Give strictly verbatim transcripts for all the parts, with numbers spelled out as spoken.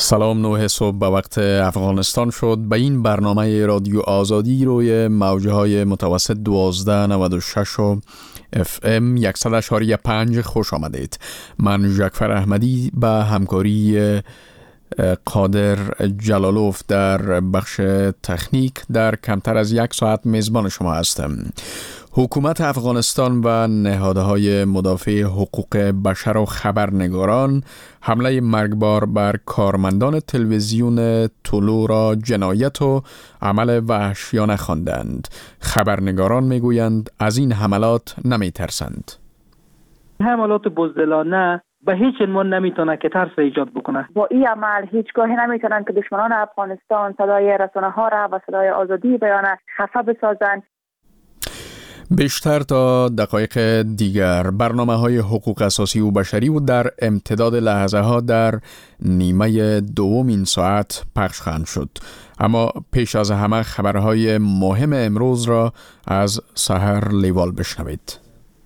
سلام، نه صبح به وقت افغانستان شد. به این برنامه رادیو آزادی روی موجه های متوسط دوازده نود و شش و اف ام صد و شش و پنج خوش آمدید. من ژکفر احمدی به همکاری قادر جلالوف در بخش تکنیک در کمتر از یک ساعت میزبان شما هستم. حکومت افغانستان و نهادهای مدافع حقوق بشر و خبرنگاران حمله مرگبار بر کارمندان تلویزیون طلوع را جنایت و عمل وحشیانه خواندند. خبرنگاران میگویند از این حملات نمیترسند. حملات بزدلانه به هیچ عنوان نمیتونه که ترس ایجاد بکنه. با این عمل هیچگاهی نمیتونن که دشمنان افغانستان صدای رسانه ها را و صدای آزادی بیان خفه بسازند. بیشتر تا دقایق دیگر برنامه های حقوق اساسی و بشری و در امتداد لحظه ها در نیمه دوم این ساعت پخش خواهند شد. اما پیش از همه خبرهای مهم امروز را از سحر لیوال بشنوید.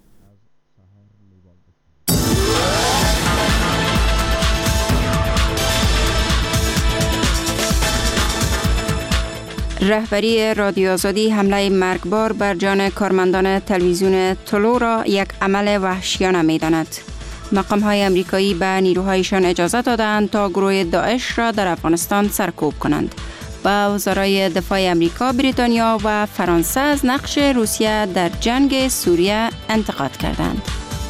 رهبری رادیو آزادی حمله مرگبار بر جان کارمندان تلویزیون طلوع را یک عمل وحشیانه می‌داند. مقام‌های امریکایی به نیروهایشان اجازه دادند تا گروه داعش را در افغانستان سرکوب کنند. با وزرای دفاع امریکا، بریتانیا و فرانسه از نقش روسیه در جنگ سوریه انتقاد کردند.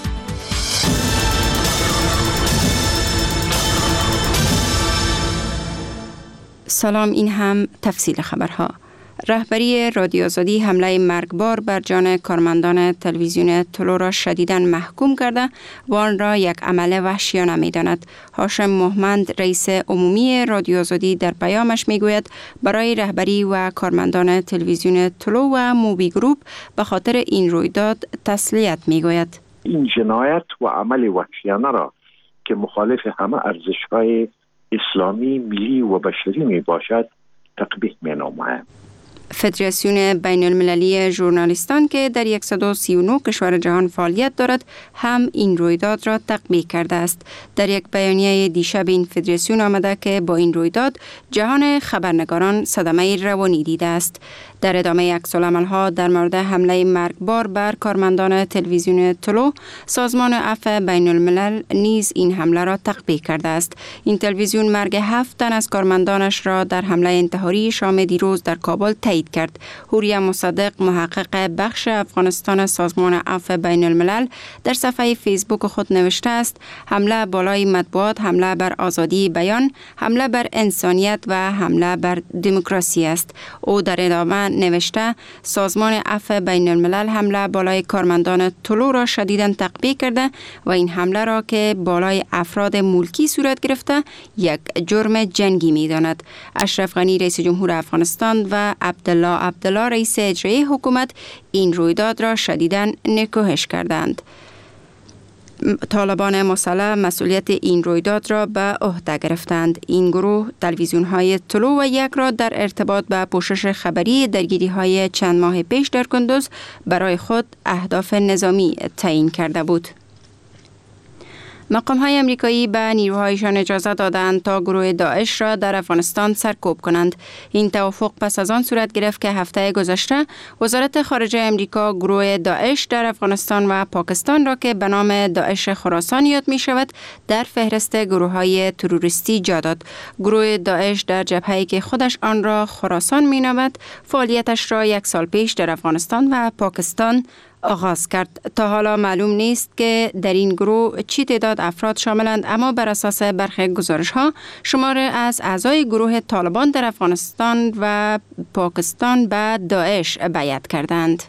سلام، این هم تفصیل خبرها. رهبری رادیو آزادی حمله مرگبار بر جان کارمندان تلویزیون طلوع را شدیداً محکوم کرده و آن را یک عمل وحشیانه می‌داند. هاشم محمد، رئیس عمومی رادیو آزادی، در پیامش میگوید برای رهبری و کارمندان تلویزیون طلوع و موبی گروپ به خاطر این رویداد تسلیت میگوید. این جنایت و عمل وحشیانه را که مخالف همه ارزش‌های اسلامی، ملی و بشری می باشد تقبیح می نمایم. فدراسیون بین المللی ژورنالیستان که در صد و سی و نه کشور جهان فعالیت دارد هم این رویداد را تقبیح کرده است. در یک بیانیه دیشب این فدراسیون آمده که با این رویداد جهان خبرنگاران صدمه روانی دیده است. در ادامه عکس‌العمل‌ها در مورد حمله مرگبار بر کارمندان تلویزیون طلوع، سازمان عفو بین الملل نیز این حمله را تقبیح کرده است. این تلویزیون مرگ هفت تن از کارمندانش را در حمله انتحاری شام دیروز در کابل تایید کرد. حوریه مصدق، محقق بخش افغانستان سازمان عفو بین الملل، در صفحه فیسبوک خود نوشته است: حمله بالای مطبوعات، حمله بر آزادی بیان، حمله بر انسانیت و حمله بر دموکراسی است. او در ادامه نوشته سازمان عفو بین الملل حمله بالای کارمندان طلوع را شدیداً تقبیح کرده و این حمله را که بالای افراد ملکی صورت گرفته یک جرم جنگی می داند. اشرف غنی، رئیس جمهور افغانستان، و عبدالله عبدالله، رئیس اجرایی حکومت، این رویداد را شدیداً نکوهش کردند. طالبان مسلح مسئولیت این رویداد را به عهده گرفتند. این گروه تلویزیون‌های طلوع و یک را در ارتباط به پوشش خبری درگیری‌های چند ماه پیش در کندوز برای خود اهداف نظامی تعیین کرده بود. مقام‌های امریکایی به نیروهایشان اجازه دادند تا گروه داعش را در افغانستان سرکوب کنند. این توافق پس از آن صورت گرفت که هفته گذشته وزارت خارجه امریکا گروه داعش در افغانستان و پاکستان را که به نام داعش خراسان یاد می شود در فهرست گروه‌های تروریستی جا داد. گروه داعش در جبهه‌ای که خودش آن را خراسان می نامد، فعالیتش را یک سال پیش در افغانستان و پاکستان آغاز کرد. تا حالا معلوم نیست که در این گروه چی تعداد افراد شاملند، اما بر اساس برخی گزارش‌ها شماره از اعضای گروه طالبان در افغانستان و پاکستان به داعش بیعت کردند.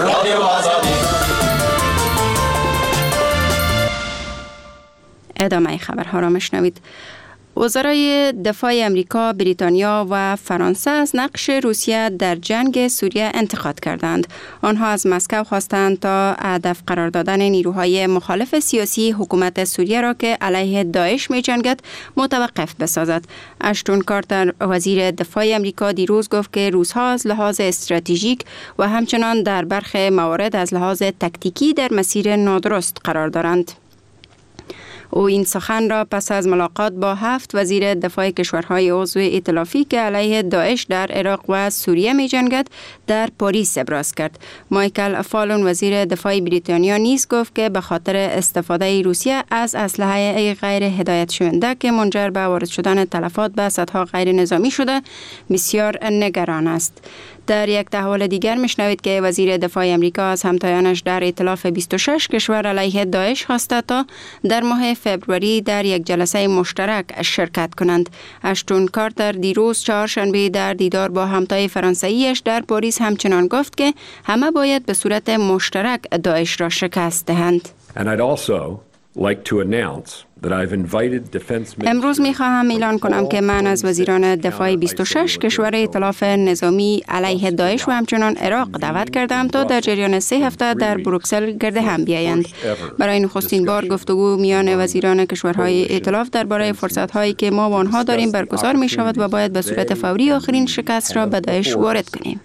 ادامه خبرها را میشنوید. وزرای دفاع امریکا، بریتانیا و فرانسه از نقش روسیه در جنگ سوریه انتقاد کردند. آنها از مسکو خواستند تا هدف قرار دادن نیروهای مخالف سیاسی حکومت سوریه را که علیه داعش می جنگد متوقف بسازد. اشتون کارتر، وزیر دفاع امریکا، دیروز گفت که روس‌ها از لحاظ استراتژیک و همچنان در برخی موارد از لحاظ تکتیکی در مسیر نادرست قرار دارند. او این سخن را پس از ملاقات با هفت وزیر دفاع کشورهای عضو ائتلافی که علیه داعش در عراق و سوریه می جنگد در پاریس ابراز کرد. مایکل فالون وزیر دفاع بریتانیا نیز گفت که به خاطر استفاده روسیه از اسلحه غیر هدایت شونده که منجر به وارد شدن تلفات به سدها غیر نظامی شده بسیار نگران است. در یک تحول دیگر میشنوید که وزیر دفاع امریکا از همتایانش در ائتلاف بیست و شش کشور علیه داعش خواسته تا در ماه فبروری در یک جلسه مشترک شرکت کنند. اشتون کارتر دیروز چهارشنبه در دیدار با همتای فرانسویش در پاریس همچنان گفت که همه باید به صورت مشترک داعش را شکست دهند. And I'd also like to announce that I've invited defense ministers. امروز می خواهم اعلان کنم که من از وزیران دفاع بیست و شش کشور ائتلاف نظامی علیه داعش و همچنان عراق دعوت کردم تا در جریان سه هفته در بروکسل گرد هم بیایند. برای نخستین بار گفتگو میان وزیران کشورهای ائتلاف درباره فرصت‌هایی که ما و آنها داریم برگزار می شود و باید به صورت فوری آخرین شکست را به داعش وارد کنیم.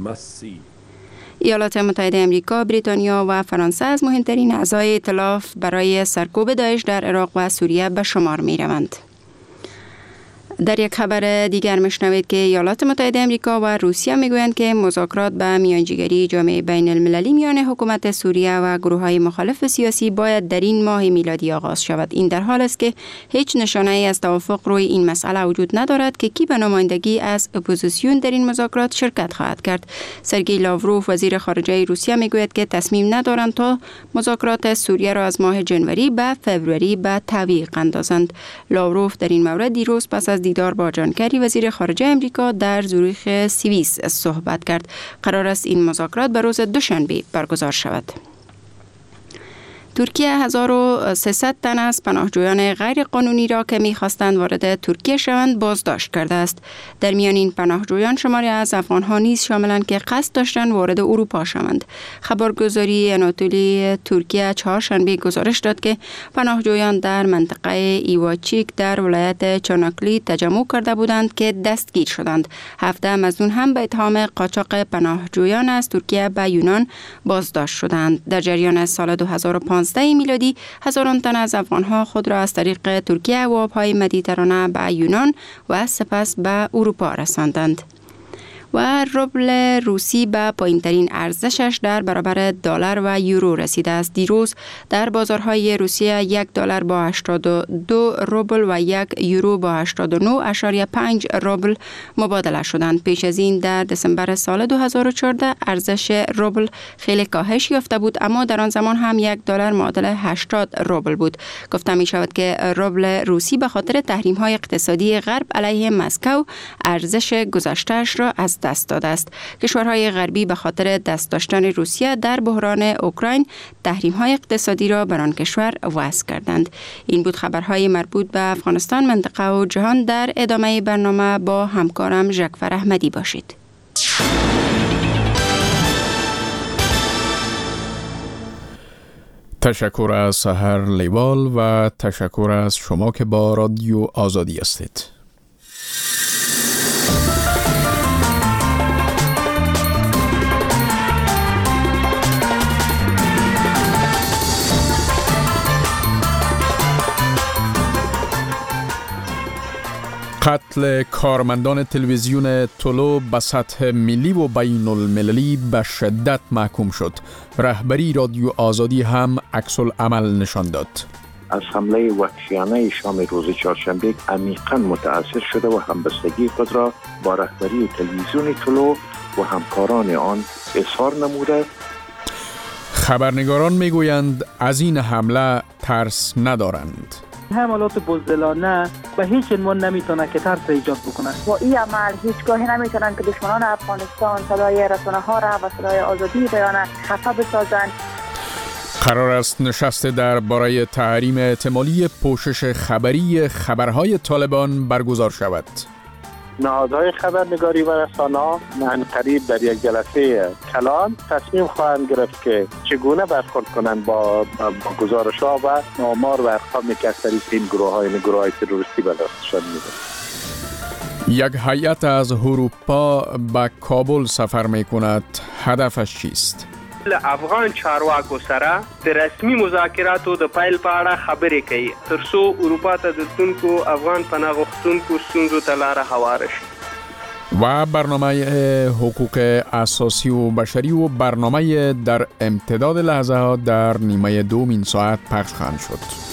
ایالات متحده امریکا، بریتانیا و فرانسه از مهمترین اعضای ائتلاف برای سرکوب داعش در عراق و سوریه به شمار می روند. در یک خبر دیگر میشنوید که ایالات متحده امریکا و روسیه میگویند که مذاکرات به میانجیگری جامعه بین المللی میان حکومت سوریه و گروه‌های مخالف سیاسی باید در این ماه میلادی آغاز شود. این در حال است که هیچ نشانه ای از توافق روی این مسئله وجود ندارد که کی به نمایندگی از اپوزیسیون در این مذاکرات شرکت خواهد کرد. سرگئی لاوروف وزیر خارجه روسیه میگوید که تصمیم ندارند تا مذاکرات سوریه را از ماه جنوری به فوریه به تعویق اندازند. لاوروف در این مورد دیروز پس از دیدار با جان کری وزیر خارجه امریکا در زوریخ سوئیس صحبت کرد. قرار است این مذاکرات به روز دوشنبه برگزار شود. ترکیه هزار و سیصد تن از پناهجویان غیر قانونی را که می‌خواستند وارد ترکیه شوند بازداشت کرده است. در میان این پناهجویان شماری از افغان‌ها نیز شاملند که قصد داشتند وارد اروپا شوند. خبرگزاری اناتولی ترکیه چهارشنبه گزارش داد که پناهجویان در منطقه ایواچیک در ولایت چاناکلی تجمع کرده بودند که دستگیر شدند. هفده مزنون هم به اتهام قاچاق پناهجویان از ترکیه به یونان بازداشت شدند. در جریان سال دو هزار و پانزده میلادی هزاران تن از افغان‌ها خود را از طریق ترکیه و آب‌های مدیترانه به یونان و سپس به اروپا رساندند. و روبل روسی به پایین‌ترین ارزشش در برابر دلار و یورو رسیده است. دیروز در بازارهای روسیه یک دلار با هشتاد و دو روبل و یک یورو با هشتاد و نه اشاریه پنج روبل مبادله شدند. پیش از این در دسامبر سال دو هزار و چهارده ارزش روبل خیلی کاهش یافته بود، اما در آن زمان هم یک دلار معادل هشتاد روبل بود. گفته می شود که روبل روسی به خاطر تحریم‌های اقتصادی غرب علیه مسکو ارزش گذشته‌اش را از دست داده است. کشورهای غربی به خاطر دست داشتن روسیه در بحران اوکراین تحریم‌های اقتصادی را بر آن کشور وضع کردند. این بود خبرهای مربوط به افغانستان، منطقه و جهان. در ادامه برنامه با همکارم ژکفر احمدی باشید. تشکر از سحر لیوال و تشکر از شما که با رادیو آزادی هستید. قتل کارمندان تلویزیون طلو به سطح ملی و بین المللی به شدت محکوم شد. رهبری رادیو آزادی هم عکس العمل نشان داد. از حمله وحشیانه شام روز چهارشنبه عمیقاً متأثر شده و همبستگی خود را با رهبری تلویزیون طلو و همکاران آن اظهار نموده. خبرنگاران میگویند از این حمله ترس ندارند. حملات بزدلانه به هیچ عنوان نمیتونه که ترس ایجاد بکنه. با این عمل هیچگاهی نمیتونن که دشمنان افغانستان صدای رسانه ها را و صدای آزادی بیان خفه بسازند. قرار است نشست درباره تحریم احتمالی پوشش خبری خبرهای طالبان برگزار شود. نهادهای خبرنگاری و رسانه‌ها من قریب در یک جلسه کلان تصمیم خواهند گرفت که چگونه برخورد کنند با, با گزارش‌ها و آمار و ارقامی که از طریق این گروه‌های گروه‌های تروریستی به دستشان می‌ده. یک هیئت از اروپا به کابل سفر می‌کند. هدفش چیست؟ افغان چارواکو سره د رسمي مذاکراتو د پیل په اړه خبرې کوي ترڅو اروپا ته د تونکو افغان پناه غوښتونکو ستونزو ته لاره هواره شي. و برنامه حقوق اساسی و بشری و برنامه در امتداد لحظه ها در نیمه دوم این ساعت پخش خواهند شد.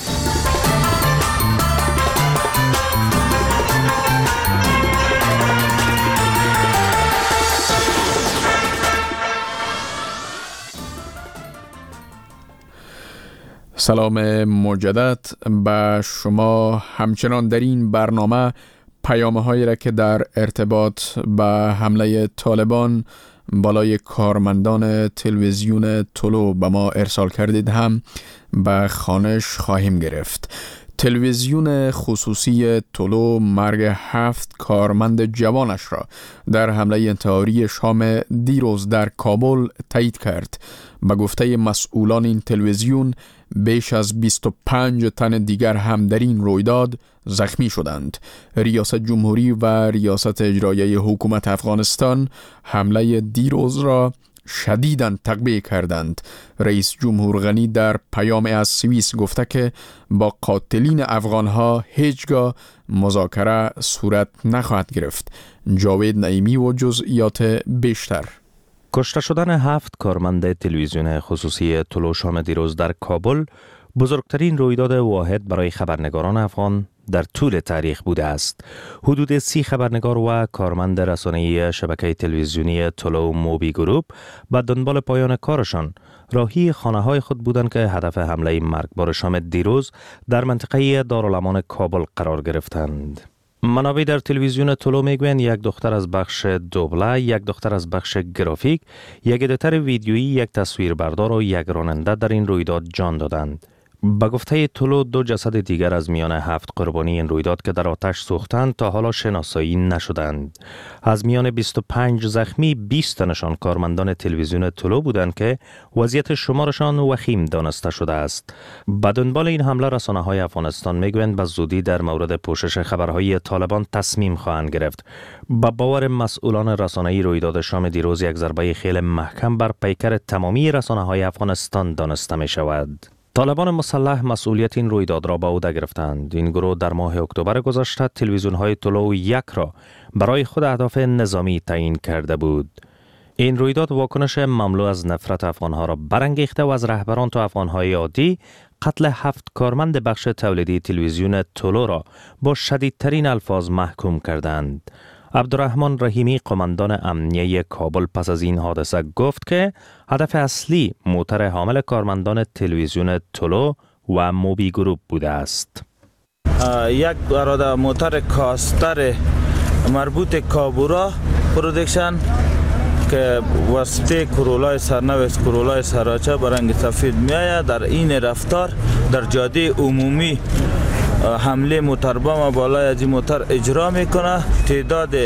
سلام مجدد به شما. همچنان در این برنامه پیامه هایی را که در ارتباط به حمله طالبان بالای کارمندان تلویزیون طلو به ما ارسال کردید هم به خوانش خواهیم گرفت. تلویزیون خصوصی طلو مرگ هفت کارمند جوانش را در حمله انتحاری شام دیروز در کابل تایید کرد. به گفته مسئولان این تلویزیون بیش از بیست و پنج تن دیگر هم در این رویداد زخمی شدند. ریاست جمهوری و ریاست اجرایی حکومت افغانستان حمله دیروز را شدیداً تقبیح کردند. رئیس جمهور غنی در پیام از سوئیس گفته که با قاتلین افغانها هیچگاه مذاکره صورت نخواهد گرفت. جاوید نعیمی و جزئیات بیشتر. کشته شدن هفت کارمند تلویزیون خصوصی طلو شام دیروز در کابل بزرگترین رویداد واحد برای خبرنگاران افغان در طول تاریخ بوده است. حدود سی خبرنگار و کارمند رسانه‌ای شبکه تلویزیونی طلو موبی گروپ به دنبال پایان کارشان راهی خانه‌های خود بودند که هدف حمله مرگبار شام دیروز در منطقه دارالامان کابل قرار گرفتند. منابع در تلویزیون طلو میگویند یک دختر از بخش دوبله، یک دختر از بخش گرافیک، یک ادیتور ویدیویی، یک تصویربردار و یک راننده در این رویداد جان دادند. به گفته طلو دو جسد دیگر از میان هفت قربانی این رویداد که در آتش سوختند تا حالا شناسایی نشدند. از میان بیست و پنج زخمی بیست تنشان کارمندان تلویزیون طلو بودند که وضعیت شمارشان وخیم دانسته شده است. به دنبال این حمله رسانه‌های افغانستان میگویند به زودی در مورد پوشش خبرهای طالبان تصمیم خواهند گرفت. با باور مسئولان رسانه‌ای رویداد شام دیروز یک ضربه خیلی محکم بر پیکر تمامی رسانه‌های افغانستان دانسته می شود. طالبان مسلح مسئولیت این رویداد را به عهده گرفتند. این گروه در ماه اکتبر گذشته تلویزیون‌های طلو یک را برای خود اهداف نظامی تعیین کرده بود. این رویداد واکنش مملو از نفرت افغانها را برانگیخته و از رهبران تا افغانهای عادی قتل هفت کارمند بخش تولیدی تلویزیون طلو را با شدیدترین الفاظ محکوم کردند. عبدالرحمن رحیمی قماندان امنیه کابل پس از این حادثه گفت که هدف اصلی موتر حامل کارمندان تلویزیون طلو و موبی گروپ بوده است. یک اراده موتر کاستر مربوط کابورا پرودکشن که واسطه کرولای سرنوشت کرولای سراچه برنگ سفید می آید. در این رفتار در جاده عمومی حمله موتر بم بالای از این موتر اجرا میکنه. تعداد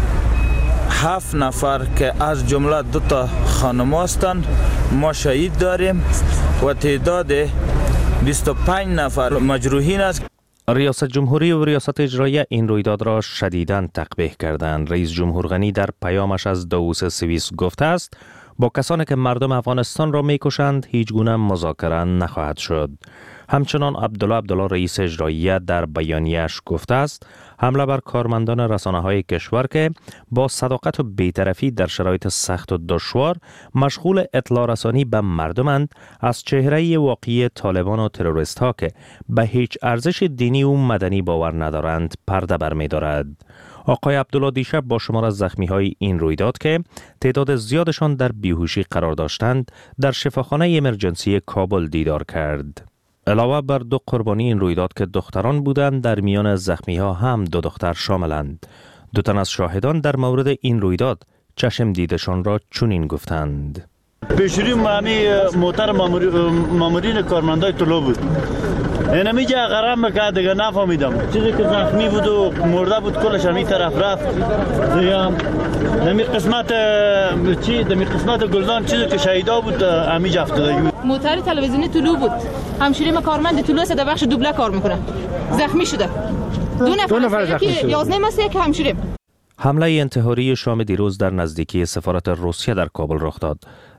هفت نفر که از جمله دو تا خانم هستند ما شهید داریم و تعداد بیست و پنج نفر مجروحین است. ریاست جمهوری و ریاست اجرایی این رویداد را شدیداً تقبیح کردند. رئیس جمهور غنی در پیامش از داووس سوئیس گفته است با کسانی که مردم افغانستان را میکشند هیچ گونه مذاکره نخواهد شد. همچنان عبدالله عبدالله رئیس اجرایی در بیانیه‌اش گفته است حمله بر کارمندان رسانه‌های کشور که با صداقت و بی‌طرفی در شرایط سخت و دشوار مشغول اطلاع رسانی به مردمند از چهره واقعی طالبان و تروریست‌ها که به هیچ ارزش دینی و مدنی باور ندارند پرده برمی‌دارد. آقای عبدالله دیشب با شمار از زخمی‌های این رویداد که تعداد زیادشان در بیهوشی قرار داشتند در شفاخانه امرجنسی کابل دیدار کرد. علاوه بر دو قربانی این رویداد که دختران بودند در میان زخمی‌ها هم دو دختر شاملند. دو تن از شاهدان در مورد این رویداد چشم دیدشان را چنین گفتند. پیشروی معنی موتر مامورین کارمندای طلو بود. اینمی جا غرام بکرد دیگه نفهمیدم. چیزی که زخمی بود و مرده بود کلش همی طرف رفت. دیگه نمی قسمت چی دمی قسمت گلدان چیزی که شهیدا بود همی جا افتاده بود. موتر تلویزیونی طلو بود. همشیری ما کارمند طلو است در بخش دوبله کار میکنه. زخمی شده. دو نفر, نفر زخمی شده. یازده ماسه که همشیریم. حمله انتحاری شام دیروز در نزدیکی سفارت روسیه در کابل رخ داد.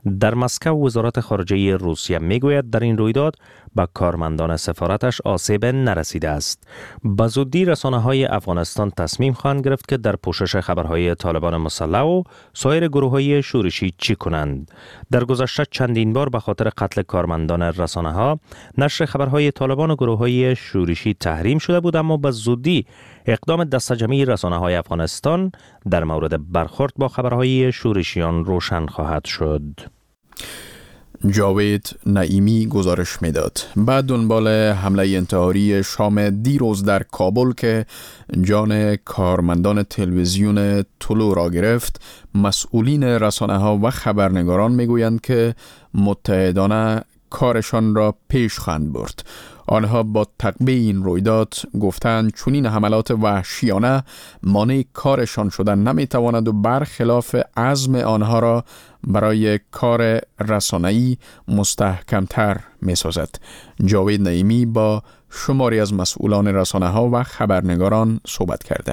در مسکو وزارت خارجه روسیه میگوید در این رویداد به کارمندان سفارتش آسیب نرسیده است. به زودی رسانه‌های افغانستان تصمیم خواهند گرفت که در پوشش خبرهای طالبان مسلح و سایر گروه‌های شورشی چی کنند. در گذشته چندین بار به خاطر قتل کارمندان رسانه‌ها نشر خبرهای طالبان و گروه‌های شورشی تحریم شده بود، اما به زودی اقدام دسته‌جمعی رسانه‌های افغانستان در مورد برخورد با خبرهای شورشیان روشن خواهد شد. جاوید نعیمی گزارش میداد. بعد دنبال حمله انتحاری شام دیروز در کابل که جان کارمندان تلویزیون طلوع را گرفت، مسئولین رسانه‌ها و خبرنگاران میگویند که متحدانه کارشان را پیش خواهند برد. آنها با تقبیه این رویداد گفتند چنین حملات وحشیانه مانع کارشان شدن نمیتواند و برخلاف عزم آنها را برای کار رسانه‌ای مستحکمتر میسازد. جاوید نعیمی با شماری از مسئولان رسانه‌ها و خبرنگاران صحبت کرده.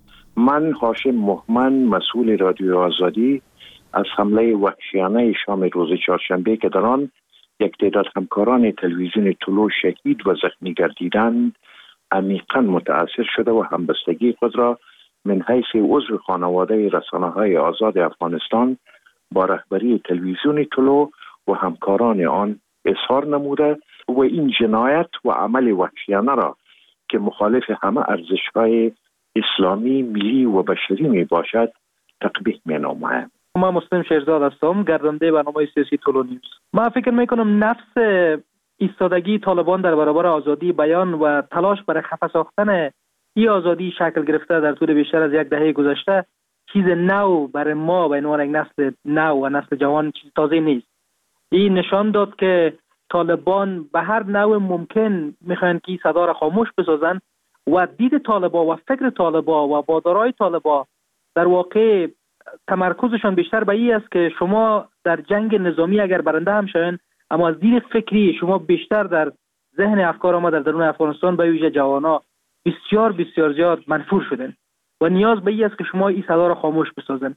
من هاشم مهمن، مسئول رادیو آزادی، از حمله وحشیانه شام روز چهارشنبه که در آن یک تعداد همکاران تلویزیون طلوع شهید و زخمی گردیدند عمیقاً متأثر شده و همبستگی خود را من حیث عضو خانواده رسانه‌های آزاد افغانستان با رهبری تلویزیون طلوع و همکاران آن اظهار نموده و این جنایت و عمل وحشیانه را که مخالف همه ارزش‌های اسلامی، ملی و بشری می باشد تقبیح می نمایم. ما مسلم شیرزاد هستم، گردنده برنامه سیاسی طلوع نیوز. من فکر می کنم نفس ایستادگی طالبان در برابر آزادی بیان و تلاش برای خفه ساختن این آزادی شکل گرفته در طول بیشتر از یک دهه گذشته چیز نو برای ما به عنوان یک نسل نو و نسل جوان چیز تازه نیست. این نشان داد که طالبان به هر نوع ممکن میخوان که صدا را خاموش بسازن و دید طالبا و فکر طالبا و بادارای طالبا در واقع تمرکزشان بیشتر به این است که شما در جنگ نظامی اگر برنده هم شوین، اما از دید فکری شما بیشتر در ذهن افکار ما در درون افغانستان به ویژه جوانا بسیار بسیار زیاد منفور شدن و نیاز به این است که شما این صدا را خاموش بسازن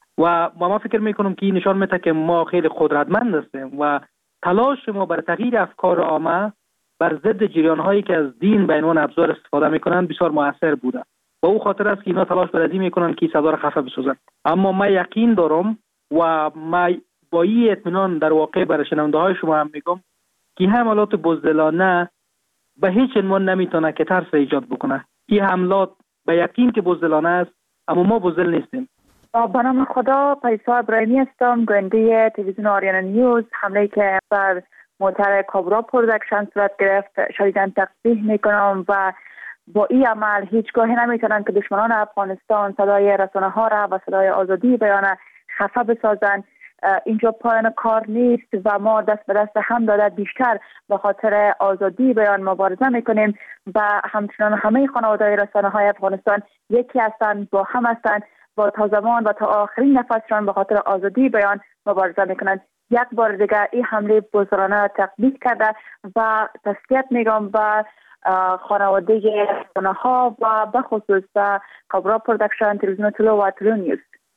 و ما فکر میکنم که این نشان میده که ما خیلی قدرتمند هستیم و تلاش ما برای تغییر افکار عامه بر ضد جریان‌هایی که از دین به عنوان ابزار استفاده میکنند بسیار موثر بوده و او خاطر است که اینا تلاش برای میکنن که صدا را خفه بسازن. اما من یقین دارم و من با این اطمینان در واقع برای شنونده های شما هم میگم که حملات بزدلانه به هیچ عنوان نمیتونه که ترس ایجاد بکنه. این حملات به یقین که بزدلانه است، اما ما بزدل نیستیم. با نام خدا، پریسا ابراهیمی هستم، گوینده تلویزیون آریانا نیوز. حمله که بر موتر کابرا پروداکشن صورت گرفت شدیداً تقبیح میکنم و با این عمل هیچگاهی نمیتونن که دشمنان افغانستان صدای رسانه ها را و صدای آزادی بیان خفه بسازن. اینجا پایان کار نیست و ما دست به دست هم داده بیشتر به خاطر آزادی بیان مبارزه میکنیم و همچنان همه خانواده رسانه های افغانستان یکی هستند، با هم هستند و تا زمان و تا آخرین نفسشان به خاطر آزادی بیان مبارزه میکنند. یک بار دیگر این حمله بزرگانه تقبیح کرده و تسلیت میگم و خانواده رسانه ها و به خصوص کابرا پروداکشن، تلویزیون طلوع و طلوع نیوز.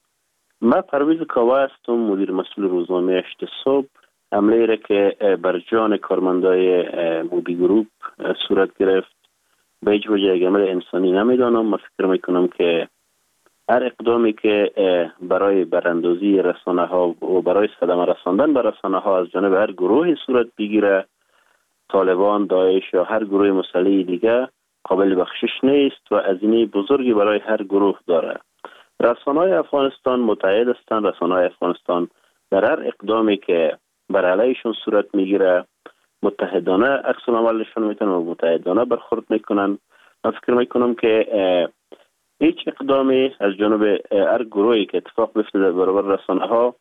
من پرویز کاوه هستم، مدیر مسئول روزنامه هشت صبح. حمله را که بر جان کارمندای موبی گروپ صورت گرفت به هیچ وجه یک عمل انسانی نمیدانم. من فکر میکنم که هر اقدامی که برای براندازی رسانه ها و برای صدمه رساندن به رسانه ها از جانب هر گروهی صورت بگیره، طالبان، داعش یا هر گروه مسلح دیگه، قابل بخشش نیست و هزینه بزرگی برای هر گروه داره. رسانه‌های افغانستان متحد هستند. رسانه‌های افغانستان در هر اقدامی که بر علیهشون صورت میگیره متحدانه عکس العمل نشون میدن و متحدانه برخورد میکنن. من فکر میکنم که هیچ اقدامی از جانب هر گروهی که اتفاق بیفته در برابر رسانه ها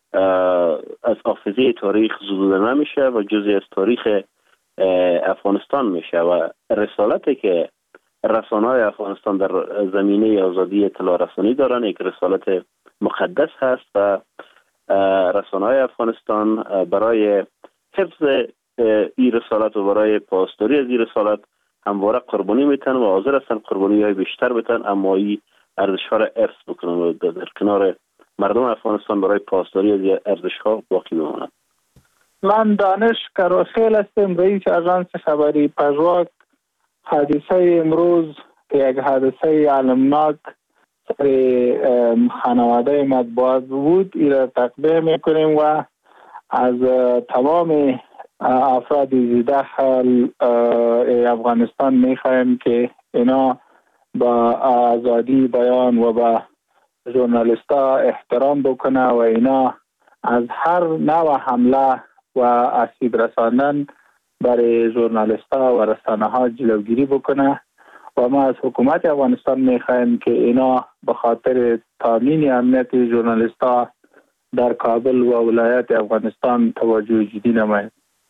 از حافظه تاریخ زدوده نمیشه و جزئی از تاریخ افغانستان میشه و رسالتی که رسانه‌های افغانستان در زمینه آزادی اطلاع رسانی دارن یک رسالت مقدس هست و رسانه‌های افغانستان برای حفظ این رسالت و برای پاسداری از این رسالت همواره قربانی میتن و حاضر هستن قربانی های بیشتر بتن، اما این ارزش‌ها را حفظ بکنن و در کنار مردم افغانستان برای پاسداری از ارزش‌ها باقی میمانند. من دانش کروسیل هستم، رئیس آژانس خبری پژواک. حادثه امروز که یک حادثه علمناک سر خانواده مطبوعات بود، این را تقبیح میکنیم و از تمام افراد ذی‌دخل افغانستان میخواهیم که اینا با آزادی بیان و با ژورنالیستا احترام بکنه و اینا از هر نوع حمله و آسیب رساندن برای ژورنالیستا و رسانه ها جلوگیری بکنه و ما از حکومت افغانستان میخواهیم که اینا به خاطر تامین امنیت ژورنالیستا در کابل و ولایت افغانستان توجه جدی نماید.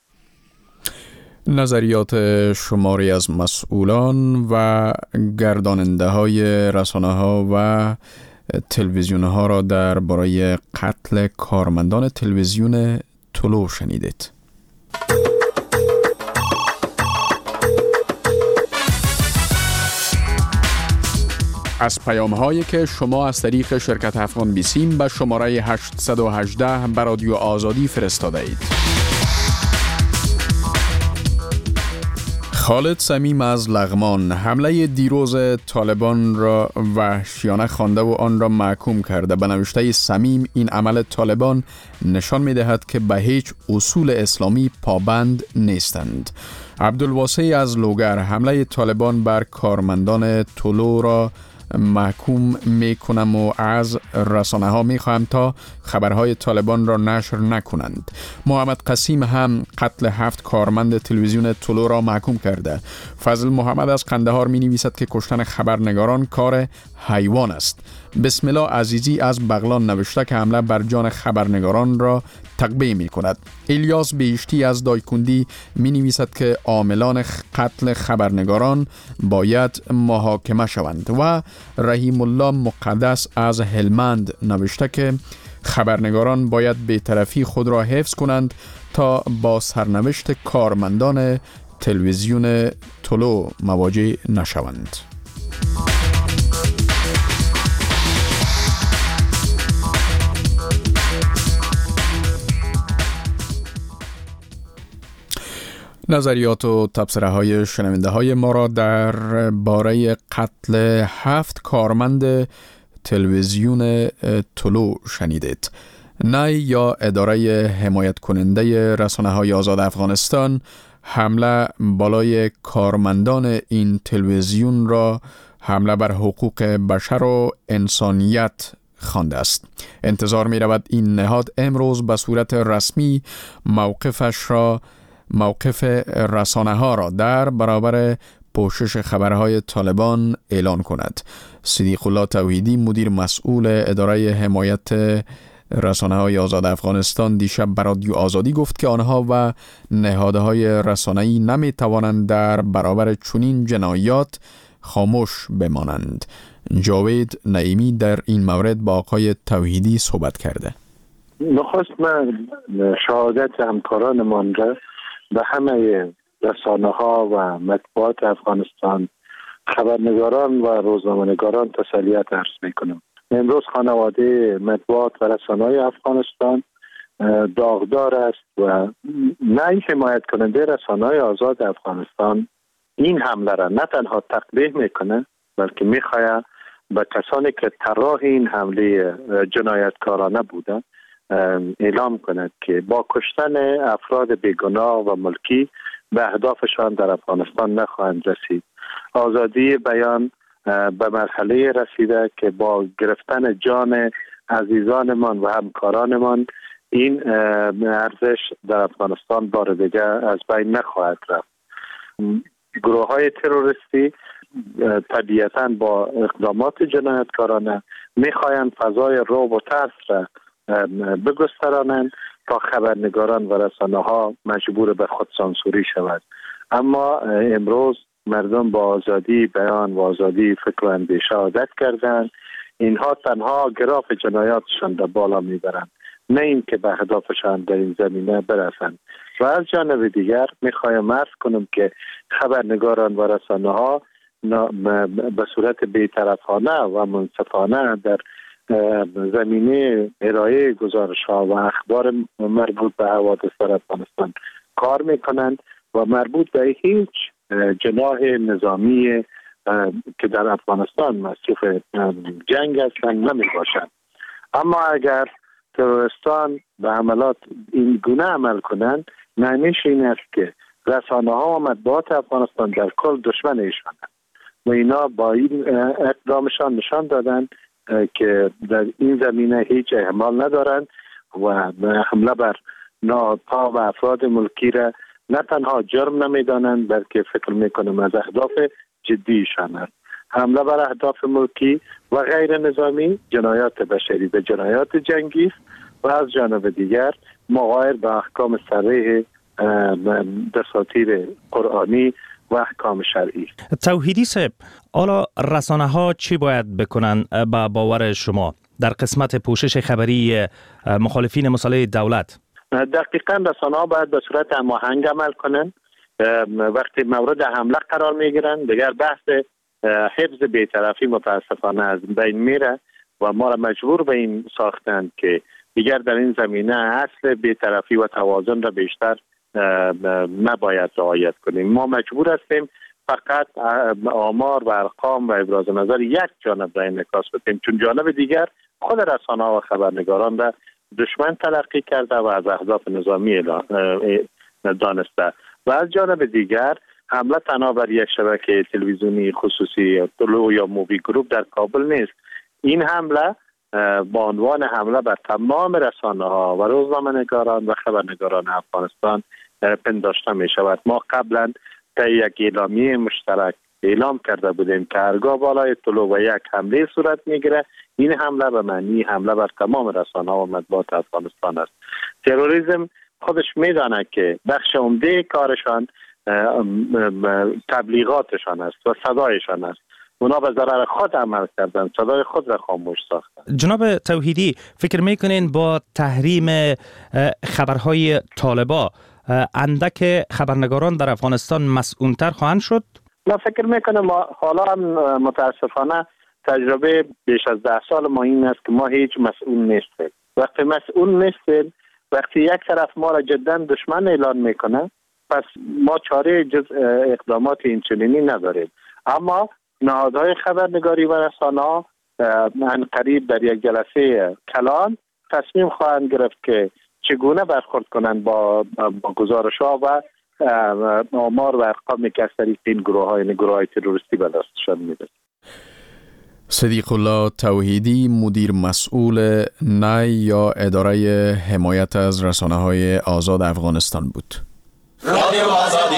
نظریات شماری از مسئولان و گرداننده های رسانه ها و تلویزیون ها را در برای قتل کارمندان تلویزیون طلوع شنیدید. از پیام هایی که شما از طریق شرکت افغان بیسیم به شماره هشت یک هشت به رادیو آزادی فرستاده اید. خالد صمیم از لغمان حمله دیروز طالبان را وحشیانه خوانده و آن را محکوم کرده. به نوشته صمیم این عمل طالبان نشان می دهد که به هیچ اصول اسلامی پابند نیستند. عبدالواسع از لوگر حمله طالبان بر کارمندان طلوع را محکوم می کنم و از رسانه ها می خواهم تا خبرهای طالبان را نشر نکنند. محمد قسیم هم قتل هفت کارمند تلویزیون طلوع را محکوم کرده. فضل محمد از قندهار می نویسد که کشتن خبرنگاران کار حیوان است. بسم الله عزیزی از بغلان نوشته که حمله بر جان خبرنگاران را تقبیح می کند. الیاس بیشتی از دایکندی می نویسد که عاملان قتل خبرنگاران باید محاکمه شوند و رحیم الله مقدس از هلمند نوشته که خبرنگاران باید بی‌طرفی خود را حفظ کنند تا با سرنوشت کارمندان تلویزیون طلوع مواجه نشوند. نظریات و تبصره های شنونده های ما را در باره قتل هفت کارمند تلویزیون طلوع شنیدید. نی یا اداره حمایت کننده رسانه های آزاد افغانستان حمله بالای کارمندان این تلویزیون را حمله بر حقوق بشر و انسانیت خوانده است. انتظار می رود این نهاد امروز به صورت رسمی موقفش را موقف رسانه ها را در برابر پوشش خبرهای طالبان اعلان کند. صدیق الله توحیدی مدیر مسئول اداره حمایت رسانه های آزاد افغانستان دیشب به رادیو آزادی گفت که آنها و نهادهای رسانه‌ای نمی توانند در برابر چنین جنایات خاموش بمانند. جاوید نعیمی در این مورد با آقای توحیدی صحبت کرده. نخست من شهادت همکارانمان را به همه رسانه ها و مطبوعات افغانستان، خبرنگاران و روزنامه‌نگاران تسلیت عرض می کنم. امروز خانواده مطبوعات و رسانه های افغانستان داغدار است و نه حمایت کننده رسانه های آزاد افغانستان این حمله را نه تنها تقبیح میکنه بلکه میخواه به کسانی که طراح این حمله جنایتکارانه بودن اعلام کند که با کشتن افراد بیگناه و ملکی به اهدافشان در افغانستان نخواهند رسید. آزادی بیان به مرحله رسیده که با گرفتن جان عزیزانمان و همکارانمان این ارزش در افغانستان بار دیگر از بین نخواهد رفت. گروه های تروریستی طبیعتاً با اقدامات جنایتکارانه میخواهند فضای رعب و ترس را بگسترانند تا خبرنگاران و رسانه ها مجبور به خود سانسوری شود. اما امروز مردم با آزادی بیان و آزادی فکر و اندیشه عادت کردند. اینها تنها گراف جنایاتشان را بالا میبرند، نه این که به هدفشان در این زمینه برسند. و از جانب دیگر میخوایم عرض کنم که خبرنگاران و رسانه ها به صورت بی‌طرفانه و منصفانه در زمینه ارائه گزارش ها و اخبار مربوط به حوادث در افغانستان کار میکنند و مربوط به هیچ جناح نظامی که در افغانستان مصروف جنگ هستند نمی باشند. اما اگر تروریستان به عملات این گونه عمل کنند، معنیش این است که رسانه ها و مطبوعات افغانستان در کل دشمن ایشانند و اینا با این اقدامشان نشان دادند که در این زمینه هیچ اهمال ندارند و حمله بر نهادها و افراد ملکی را نه تنها جرم نمیدانند بلکه فکر میکنم از اهداف جدیشان است. حمله بر اهداف ملکی و غیر نظامی جنایات بشری و جنایات جنگی است و از جانب دیگر مغایر به احکام صریح دساتیر قرآنی و احکام شرعی. توحیدی صاحب، حالا رسانه ها چی باید بکنن با باور شما در قسمت پوشش خبری مخالفین مسئله دولت؟ دقیقاً رسانه ها باید به صورت هماهنگ عمل کنند. وقتی مورد حمله قرار میگیرند دیگر بحث حفظ بی‌طرفی متاسفانه از بین میره و ما را مجبور به این ساختند که دیگر در این زمینه اصل بی‌طرفی و توازن را بیشتر نباید رعایت کنیم. ما مجبور هستیم فقط آمار و ارقام و ابراز نظر یک جانب را انعکاس بدیم، چون جانب دیگر خود رسانه و خبرنگاران را دشمن تلقی کرده و از اهداف نظامی دانسته و از جانب دیگر حمله تنها بر یک شبکه تلویزیونی خصوصی طلوع یا مووی گروپ در کابل نیست. این حمله با عنوان حمله بر تمام رسانه ها و روزنامه‌نگاران و خبرنگاران افغانستان پنداشته می شود. ما قبلا طی یک اعلامیه مشترک اعلام کرده بودیم که هرگاه بالای طلوع و یک حمله صورت میگیره، این حمله به معنی حمله بر تمام رسانه ها و مطبوعات افغانستان است. تروریسم خودش میداند که بخش عمده کارشان تبلیغاتشان است و صدایشان است. اونا به ضرر خود عمل کردن، صدای خود را خاموش ساختن. جناب توحیدی، فکر میکنین با تحریم خبرهای طالبا اندک خبرنگاران در افغانستان مسئول‌تر خواهند شد؟ من فکر میکنم حالا هم متاسفانه تجربه بیش از ده سال ما این است که ما هیچ مسئول نیستیم. وقتی مسئول نیستیم، وقتی یک طرف ما را جدا دشمن اعلان میکنه، پس ما چاره جز اقدامات اینچنینی نداریم. اما نهادهای خبرنگاری و رسانه‌ها عن قریب در یک جلسه کلان تصمیم خواهند گرفت که چگونه برخورد کنند با, با گزارش‌ها و آمار و ارقامی که از طریق این گروه‌ها، یعنی گروه‌های تروریستی به دستشان می‌رسد. صدیق الله توحیدی، مدیر مسئول نی یا اداره حمایت از رسانه‌های آزاد افغانستان بود. رادیو آزادی.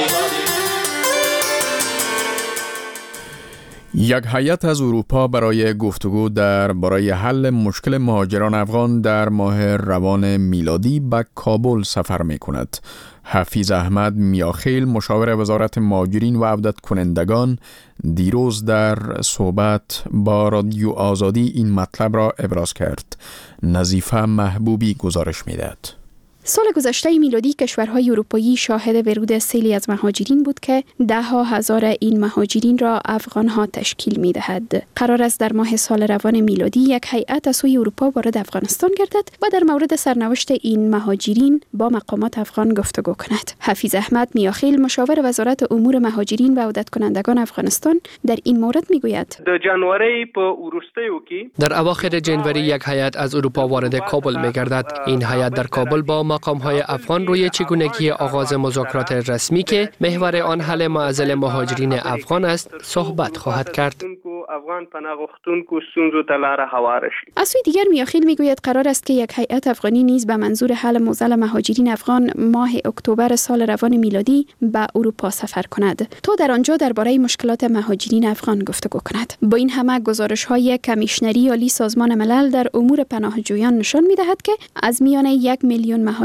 یک هیئت از اروپا برای گفتگو در برای حل مشکل مهاجران افغان در ماه روان میلادی به کابل سفر می کند. حفیظ احمد میاخیل، مشاور وزارت مهاجرین و عودت کنندگان، دیروز در صحبت با رادیو آزادی این مطلب را ابراز کرد. نظیفه محبوبی گزارش می دهد. سال گذشته میلادی کشورهای اروپایی شاهد ورود سیلی از مهاجرین بود که ده ها هزار این مهاجرین را افغانها تشکیل می دهد. قرار است در ماه سال روان میلادی یک هیئت از سوی اروپا وارد افغانستان گردد و در مورد سرنوشت این مهاجرین با مقامات افغان گفتگو کند. حفیظ احمد میاخیل، مشاور وزارت امور مهاجرین و عودت کنندگان افغانستان، در این مورد می گوید: در جنوری په وروستیو کې در اواخر جنوری یک هیئت از اروپا وارد کابل می گردد. این هیئت در کابل با مقام‌های افغان روی چگونگی آغاز مذاکرات رسمی که محور آن حل معضل مهاجرین افغان است صحبت خواهد کرد. افغان پناهغاښتونکو ستونزو ته لاره هواره شي. از سوی دیگر میاخیل میگوید قرار است که یک هیئت افغانی نیز به منظور حل معضل مهاجرین افغان ماه اکتبر سال روان میلادی به اروپا سفر کند تا در آنجا درباره مشکلات مهاجرین افغان گفتگو کند. با این همه گزارش‌های کمیشنری عالی سازمان ملل در امور پناهجویان نشان می‌دهد که از میان یک میلیون مهاجر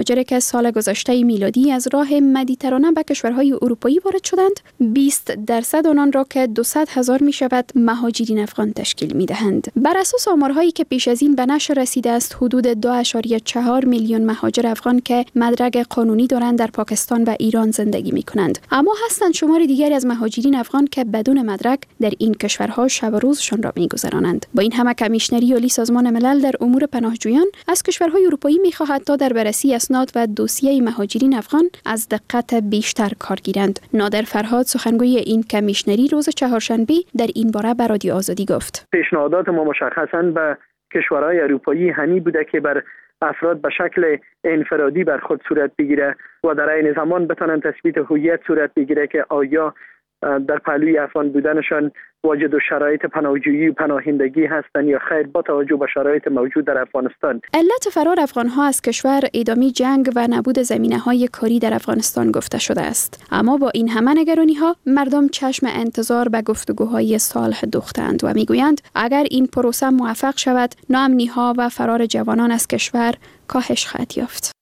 مهاجر که سال گذشته میلادی از راه مدیترانه به کشورهای اروپایی وارد شدند، بیست درصد آنان را که دویست هزار می شود مهاجرین افغان تشکیل می دهند. بر اساس آمارهایی که پیش از این به نشر رسیده است، حدود دو ممیز چهار میلیون مهاجر افغان که مدرک قانونی دارند در پاکستان و ایران زندگی می کنند. اما هستند شمار دیگری از مهاجرین افغان که بدون مدرک در این کشورها شب و روزشان را می گذرانند. با این همه کمیشنری عالی سازمان ملل در امور پناهجویان از کشورهای اروپایی می خواهد تا در بررسی اسناد و دوسیه مهاجرین افغان از دقت بیشتر کار گیرند. نادر فرهاد سخنگوی این کمیشنری روز چهارشنبه در این باره به رادیو آزادی گفت: پیشنهادات ما مشخصاً به کشورهای اروپایی همی بوده که بر افراد به شکل انفرادی بر خود صورت بگیره و در عین زمان بتونن تثبیت هویت صورت بگیره که آیا در پهلوی افغان بودنشان واجد و شرایط پناهجویی و پناهندگی هستند یا خیر، با توجه به شرایط موجود در افغانستان. علت فرار افغان‌ها از کشور ادامه جنگ و نبود زمینه‌های کاری در افغانستان گفته شده است. اما با این همه نگرانی‌ها مردم چشم انتظار به گفتگوهای صلح دوختند و می‌گویند اگر این پروسه موفق شود، ناامنی‌ها و فرار جوانان از کشور کاهش خواهد یافت.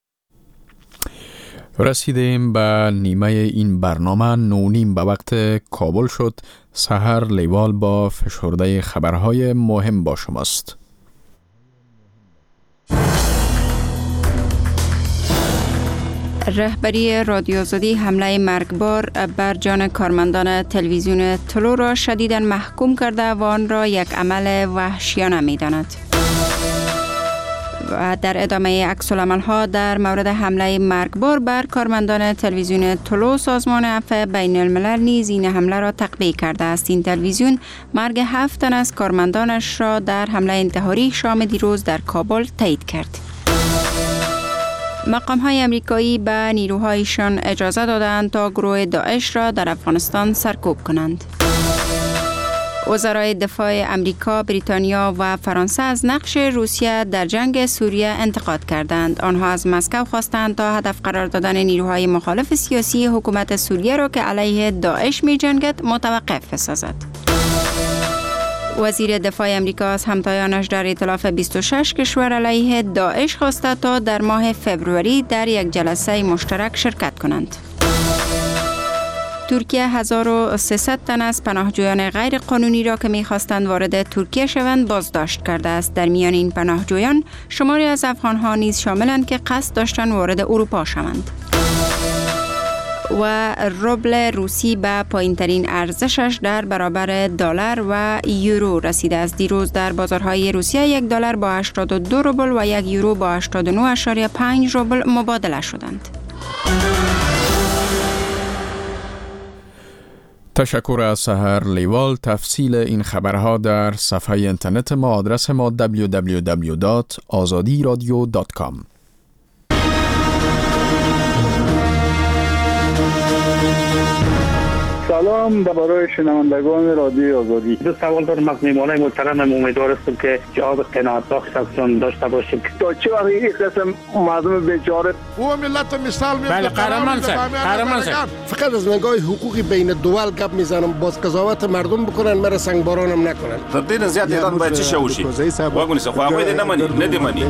رسیدیم به نیمه این برنامه. نونیم به وقت کابل شد. سحر لیوال با فشرده خبرهای مهم با شماست. رهبری رادیو آزادی حمله مرگبار بر جان کارمندان تلویزیون طلو را شدیداً محکوم کرده و آن را یک عمل وحشیانه می‌داند. و در ادامه عکس‌العمل‌ها در مورد حمله مرگبار بر کارمندان تلویزیون طلو، سازمان عفو بین الملل نیز این حمله را تقبیح کرده است. این تلویزیون مرگ هفت تن از کارمندانش را در حمله انتحاری شام دیروز در کابل تایید کرد. مقام‌های امریکایی به نیروهایشان اجازه دادند تا گروه داعش را در افغانستان سرکوب کنند. وزرای دفاع امریکا، بریتانیا و فرانسه از نقش روسیه در جنگ سوریه انتقاد کردند. آنها از مسکو خواستند تا هدف قرار دادن نیروهای مخالف سیاسی حکومت سوریه را که علیه داعش می جنگد متوقف سازد. وزیر دفاع امریکا از همتایانش در ائتلاف بیست و شش کشور علیه داعش خواسته تا در ماه فوریه در یک جلسه مشترک شرکت کنند. ترکیه هزار و سیصد تن از پناهجویان غیر قانونی را که می‌خواستند وارد ترکیه شوند بازداشت کرده است. در میان این پناهجویان شماری از افغان‌ها نیز شاملند که قصد داشتند وارد اروپا شوند. و روبل روسی به پایین‌ترین ارزشش در برابر دلار و یورو رسیده است. دیروز در بازارهای روسیه یک دلار با هشتاد و دو روبل و یک یورو با هشتاد و نه ممیز پنج روبل مبادله شدند. تشکر از سحر لیوال. تفصیل این خبرها در صفحه اینترنت ما. آدرس ما دبلیو دبلیو دبلیو دات آزادی رادیو دات کام. سلام درباره شنوندگان رادیو آزادی. دو سوال دارم از میهمانای محترم. امیدوار هستم که جواب قناعت بخش ازشون داشته باشیم. تا چه وقت این قسم مردم بیچاره او ملت مثال میاد. بله قهرمان صاحب، قهرمان صاحب. فقط از نگاه حقوقی بین دول گپ میزنم، باز قضاوت مردم بکنن، مرا سنگبارانم نکنن. تر دې زیات ایران باید چی شوشي واګونی څه خو هغه نه مني نه دی مني.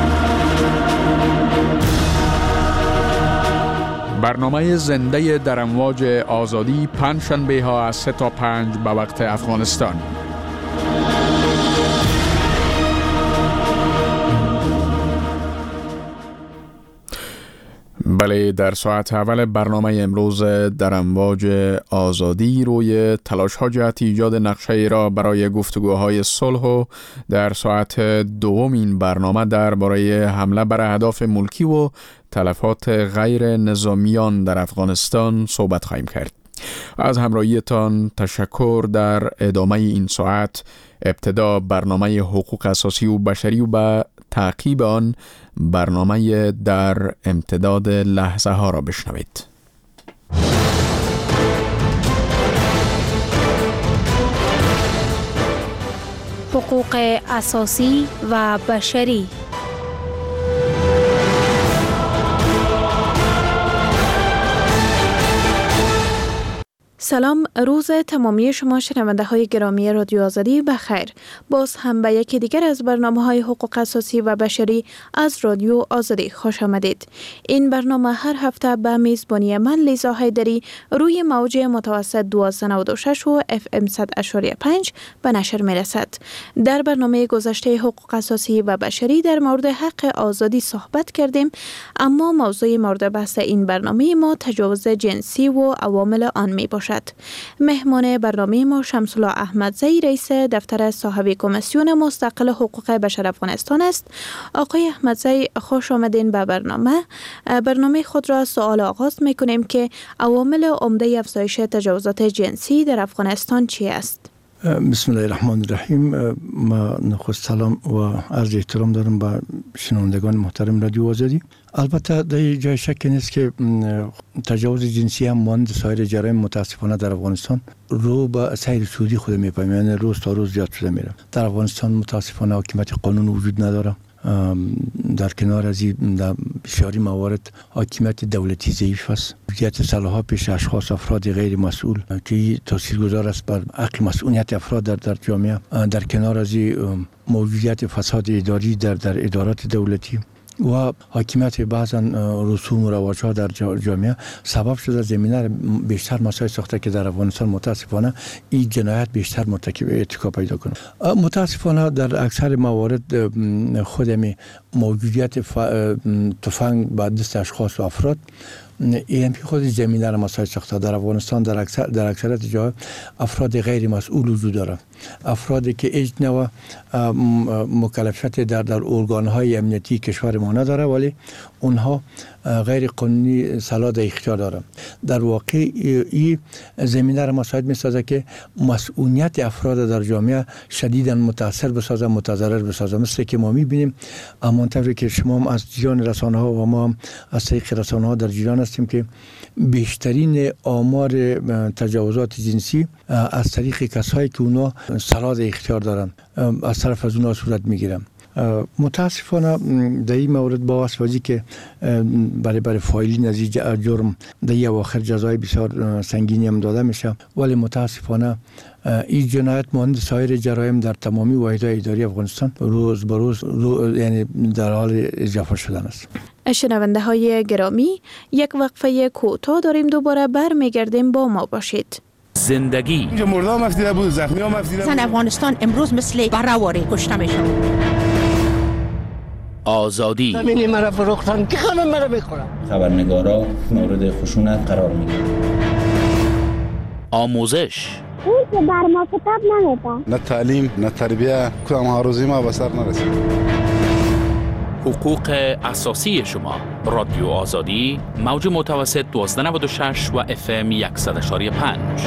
برنامه زنده در امواج آزادی پنجشنبه ها از سه تا پنج به وقت افغانستان. بله، در ساعت اول برنامه امروز در امواج آزادی روی تلاش ها جهت ایجاد نقشه را برای گفتگوهای صلح و در ساعت دوم این برنامه در برای حمله بر اهداف ملکی و تلفات غیر نظامیان در افغانستان صحبت خواهیم کرد. از همراهیتان تشکر. در ادامه این ساعت ابتدا برنامه حقوق اساسی و بشری و به تعقیب آن برنامه در امتداد لحظه ها را بشنوید. حقوق اساسی و بشری. سلام، روز تمامی شما شنونده های گرامی رادیو آزادی بخیر. باز هم به یکی دیگر از برنامه های حقوق اساسی و بشری از رادیو آزادی خوش آمدید. این برنامه هر هفته به میزبانی من لیزا حیدری روی موج متوسط دویست و نود و شش و اف ام صد و پنج به نشر می رسد. در برنامه گذشته حقوق اساسی و بشری در مورد حق آزادی صحبت کردیم، اما موضوع مورد بحث این برنامه ما تجاوز جنسی و عوامل آن می باشد. مهمان برنامه ما شمس الله احمدزی رئیس دفتر صاحب کمیسیون مستقل حقوق بشر افغانستان است. آقای احمدزی خوش آمدین به برنامه. برنامه خود را سوال آغاز می کنیم که عوامل عمده افزایش تجاوزات جنسی در افغانستان چی است؟ بسم الله الرحمن الرحیم. ما نخست سلام و عرض احترام دارم به شنوندگان محترم رادیو آزادی. البته در جای شک نیست که تجاوز جنسی هم مانند سایر جرایم متاسفانه در افغانستان رو به سیر سودی خود میپایم، یعنی روز تا روز زیاد شده میره. در افغانستان متاسفانه حاکمیت قانون وجود نداره. در کنار از این در بسیاری موارد حاکمیت دولتی ضعیف است. موجودیت سلاح‌ها پیش اشخاص افراد غیر مسئول که تاثیرگذار است بر حق مسئولیت افراد در در جامعه. در کنار از این موجودیت فساد اداری در در ادارات دولتی و حاکمیت بعضا رسوم و رواج‌ها در جامعه سبب شده زمینه بیشتر مسائل ساخته که در افغانستان متاسفانه این جنایت بیشتر مرتکب ارتکاب پیدا کنه. متاسفانه در اکثر موارد خودمی موجودیت تفنگ به دست اشخاص و افراد این خود زمینه را مسائل ساخته. در افغانستان در اکثر در اکثریت جاها افراد غیر مسئول وجود دارند، افرادی که هیچ نوع مکلفیت در در ارگان‌های امنیتی کشور ما نداره، ولی اونها غیر قانونی سلاح در اختیار دارند. در واقع این زمینه را مساعد می‌سازه که مسئولیت افراد در جامعه شدیداً متاثر بسازه، متضرر بسازه. مثل که ما می‌بینیم همانطوری که شما هم از جریان رسانه‌ها و ما هم از طریق رسانه‌ها در جریان هستیم که بیشترین آمار تجاوزات جنسی از طریق کسایی که اونا سلاح در اختیار دارن از طرف از اونا صورت میگیرن. متاسفانه در این مورد با واسطه که برای برای فایلین از این جرم در این اواخر جزای بسیار سنگینی هم داده میشه، ولی متاسفانه این جنایت مانند سایر جرایم در تمامی واحدهای اداری افغانستان روز به روز رو یعنی در حال اضافه شدن است. شنونده های گرامی، یک وقفه کوتاه داریم، دوباره برمیگردیم، با ما باشید. زندگی اینجا مردم مفیده بود، زخمی ها مفیده بود. زن افغانستان امروز مثل برهواری کشته میشن. آزادی زمینی مرا فروختن که خانم مرا بخورم. خبرنگارا مورد خشونت قرار میگیرن. آموزش اون که بر ما کتاب نمیده. نه تعلیم نه تربیه، کدام هاروزی ما به سر نرسید. حقوق اساسی شما. رادیو آزادی، موج متوسط دویست و نود و شش و اف ام صد و پنج.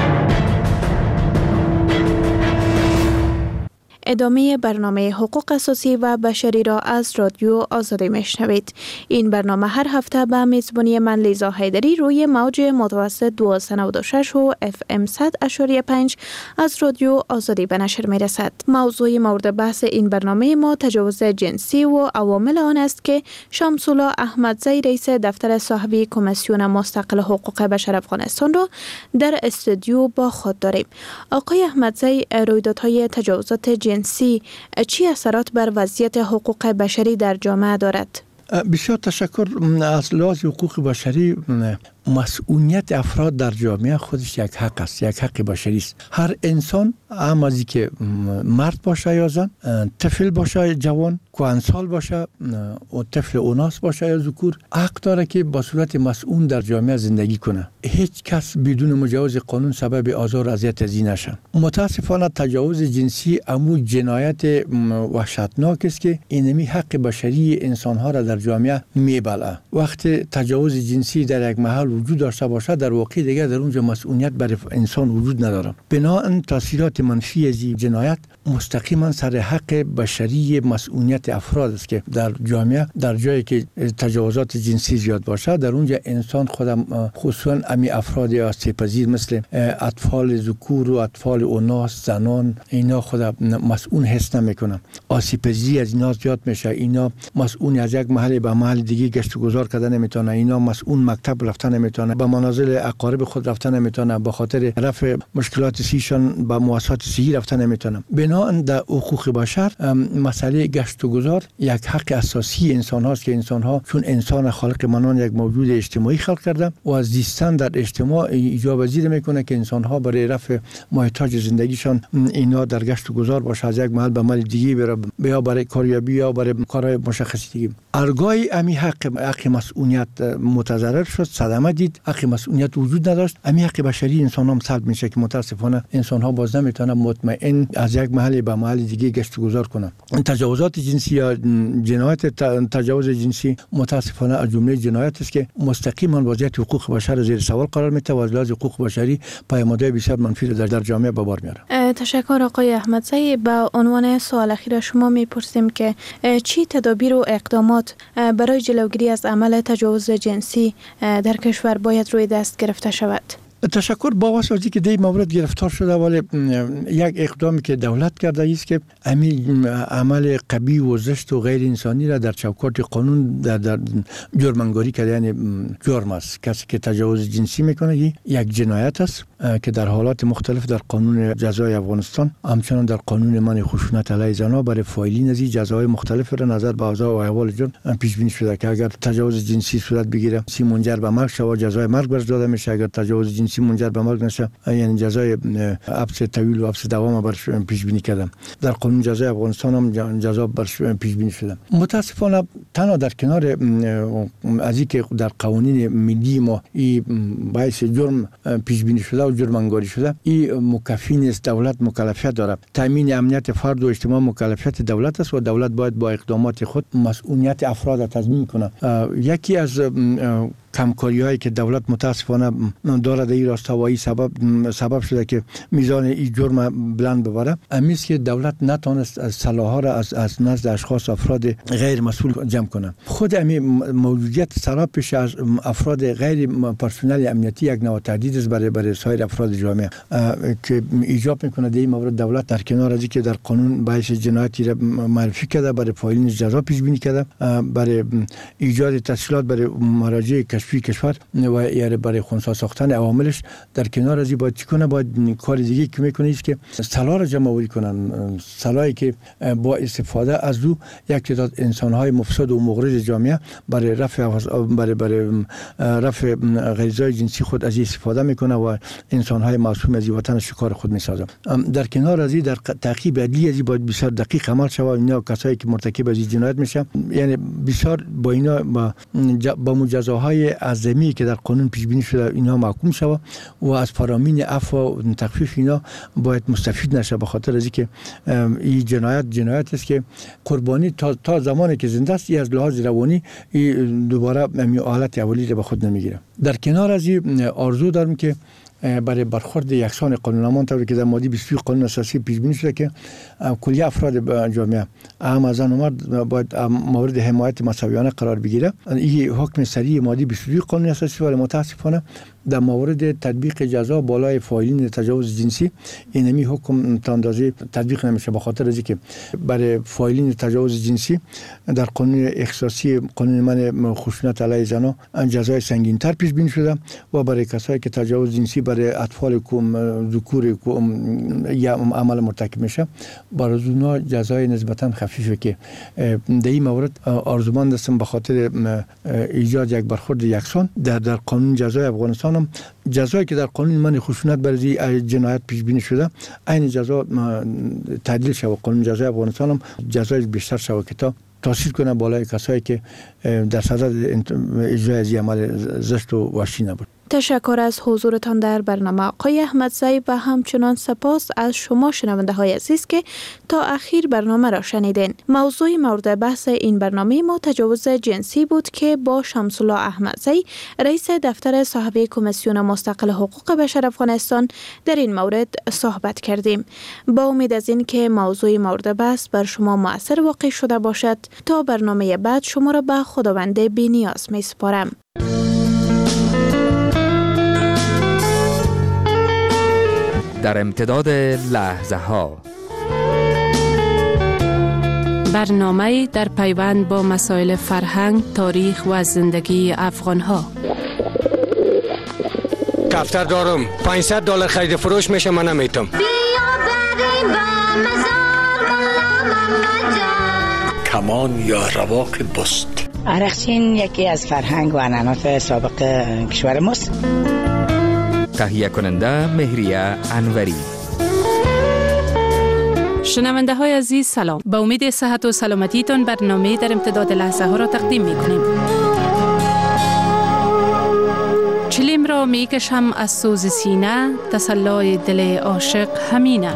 ادامه برنامه حقوق اساسی و بشری را از رادیو آزادی میشنوید. این برنامه هر هفته به میزبانی من لیزا حیدری روی موج متوسط دویست و نود و شش و اف ام صد و پنج از رادیو آزادی به نشر می رسد. موضوع مورد بحث این برنامه ما تجاوز جنسی و عوامل آن است که شمس الله احمدزی رئیس دفتر صاحب کمیسیون مستقل حقوق بشر افغانستان را در استودیو با خود داریم. آقای احمدزی، رویدادهای تجاوزات جنسی جنسی چی اثرات بر وضعیت حقوق بشری در جامعه دارد؟ بسیار تشکر. از لحاظ حقوق بشری مسئولیت افراد در جامعه خودش یک حق است، یک حق بشری است. هر انسان، هم از که مرد باشه یا زن، طفل باشه جوان، کهنسال باشه و طفل اوناس باشه یا ذکور، حق داره که با صورت مسئول در جامعه زندگی کنه. هیچ کس بدون مجاز قانون سبب آزار و اذیت ازی نشه. متاسفانه تجاوز جنسی امو جنایت وحشتناک است که اینمی حق بشری انسان ها را در جامعه میبلعه. وقتی تجاوز جنسی در یک محل وجود داشته باشه، در واقع دیگر در اونجا مسئولیت برای انسان وجود نداره. بنابراین تاثیرات منفی از این جنایت مستقیما سر حق بشری مسئولیت افراد است که در جامعه در جایی که تجاوزات جنسی زیاد باشه، در اونجا انسان خودم خصوصا امی افراد آسیب‌پذیر مثل اطفال ذکور و اطفال اوناس، زنان، اینا خودم مسئول حس نمیکنن. آسیب‌پذیری از اینا زیاد میشه. اینا مسئول از یک محل به محل دیگه گشت و گذار کردن نمیتونه. اینا مسئول مکتب رفتن نمیتونه، به منازل اقارب خود رفتن نمیتونه، به خاطر رفع مشکلات سیشان به مؤسسات صحی رفتن نمیتونه. بنابراین در حقوق بشر مسئله گشت و گذار یک حق اساسی انسان هاست که انسان ها چون انسان خالق منان یک موجود اجتماعی خلق کرده و از زیستن در اجتماع ایجاب پذیر میکنه که انسان ها برای رفع محتاج زندگیشان اینا در گشت و گذار باشه، از یک محل به محل دیگه بره، یا برای کاریابی یا برای کارهای مشخصی دیگه. ارگای امی حق حق مسئولیت متضرر شد، صدمه دید، حق مسئولیت وجود نداشت. امی حق بشری انسان ها سلب میشه که متاسفانه انسان ها باز نمیتونن مطمئن از یک محل به محل دیگه گشت و گذار کنن. تجاوزات جنسی یا جنایت تجاوز جنسی متاسفانه از جمله جنایت است که مستقیما وضعیت حقوق بشر زیر سوال قرار میده و از لحاظ حقوق بشری پیامدهای بسیار منفی در در جامعه به بار میاره. تشکر آقای احمدزی. به عنوان سوال اخیر شما میپرسیم که چی تدابیر و اقدامات برای جلوگیری از عمل تجاوز جنسی در کشور باید روی دست گرفته شود؟ تشکر. با واسه که دی مورد گرفتار شده، ولی یک اقدامی که دولت کرده است که همین عمل قبیح و زشت و غیر انسانی را در چوکات قانون در, در جرم‌انگاری کرده، یعنی جرم است. کسی که تجاوز جنسی میکنه یک جنایت است که در حالات مختلف در قانون جزای افغانستان همچنان در قانون منع خشونت علیه زنان برای فایلین از جزای مختلف را نظر به اوضاع و احوال جرم پیش بینی شده که اگر تجاوز جنسی صورت بگیره سی منجر به مرگ شود جزای مرگ برش داده میشه، اگر تجاوز جنسی منجر به مرگ نشه یعنی جزای حبس طویل و حبس دوام برش پیش بینی کردم. در قانون جزای افغانستان هم جزا برش پیش بینی شده. متاسفانه تنها در کنار از اینکه در قوانین ملی ما این باعث جرم پیش بینی شده و جرم انگاری شده، این مکفی نیست. دولت مکلفیت داره. تامین امنیت فرد و اجتماع مکلفیت دولت است و دولت باید با اقدامات خود مسئولیت افراد را تضمین کنه. یکی از کمکاری هایی که دولت متاسفانه داره در این راستا و این سبب سبب شده که میزان این جرم بلند ببره، امی است که دولت نتونست از سلاح را از از نزد اشخاص افراد غیر مسئول جمع کنه. خود امی موجودیت سلاح پیش از افراد غیر پرسنل امنیتی یک نوع تهدید است برای برای سایر افراد جامعه که ایجاب میکنه در این مورد دولت در کنار از اینکه در قانون باعث جنایتی را معرفی کرده، برای فایلین جزا پیش بینی کرده، برای ایجاد تسهیلات برای مراجع کشفی کشور و یا برای خنثی ساختن عواملش، در کنار از این باید چی کنه؟ باید کار دیگه که میکنه است که سلاح را جمع آوری کنن، سلاحی که با استفاده از او یک تعداد انسان‌های مفسد و مغرض جامعه برای رفع برای برای رفع غریزه‌های جنسی خود از استفاده میکنه و انسان‌های معصوم از وطن شکار خود میسازه. در کنار از این در تعقیب عدلی از این باید بسیار دقیق عمل شود. اینا کسایی که مرتکب از جنایت میشه یعنی بسیار با اینا با, با مجازاهای عظیمی که در قانون پیش بینی شده اینا محکوم شود و از فرامین عفو و تخفیف اینا باید مستفید نشه، به خاطر از اینکه این جنایت جنایت است که قربانی تا تا زمانی که زنده است از لحاظ روانی دوباره همین حالت اولی را به خود نمیگیره. در کنار از این آرزو دارم که برای برخورد یکسان قانونمان طوری که در ماده بیست قانون اساسی پیش بینی شده که کلیه افراد جامعه هم از زن و مرد باید مورد حمایت مساویانه قرار بگیره. این حکم سریع ماده بیست قانون اساسی ولی متاسفانه در مورد تطبیق جزا بالای فاعلین تجاوز جنسی اینمی حکم تا اندازه تطبیق نمیشه، به خاطر از اینکه برای فاعلین تجاوز جنسی در قانون اختصاصی قانون منع خشونت علیه زنان جزای سنگین‌تر پیش بینی شده و برای کسایی که تجاوز جنسی برای اطفال کوم ذکور یا عمل مرتکب میشه برای اونها جزای نسبتا خفیفه که در این مورد آرزومند هستم به خاطر ایجاد یک برخورد یکسان در در قانون جزای افغانستان هم جزایی که در قانون منع خشونت برای جنایت پیش بینی شده عین جزا تعدیل شود. قانون جزای افغانستان هم جزای بیشتر شود که تا تاثیر کنه بالای کسایی که در صدد اجرای از عمل زشت و وحشی نبود. تشکر از حضورتان در برنامه آقای احمدزی و همچنان سپاس از شما شنونده های عزیز که تا اخیر برنامه را شنیدین. موضوع مورد بحث این برنامه ما تجاوز جنسی بود که با شمس‌الله احمدزی رئیس دفتر صاحب کمیسیون مستقل حقوق بشر افغانستان در این مورد صحبت کردیم. با امید از این که موضوع مورد بحث بر شما مؤثر واقع شده باشد، تا برنامه بعد شما را به خداوند بی‌نیاز می سپارم. در امتداد لحظه ها برنامه در پیوند با مسائل فرهنگ، تاریخ و زندگی افغان ها. کفتر دارم پانصد دلار خرید فروش میشه من نمیتم. کمان یا رواق بست. عرقچین یکی از فرهنگ و عنعنات سابق کشور ماست. تهیه کننده مهریه انوری. شنونده های عزیز سلام. با امید صحت و سلامتیتان برنامه در امتداد لحظه ها را تقدیم می کنیم. چلیم را می کشم از سوز سینه، تسلای دل عاشق همینه.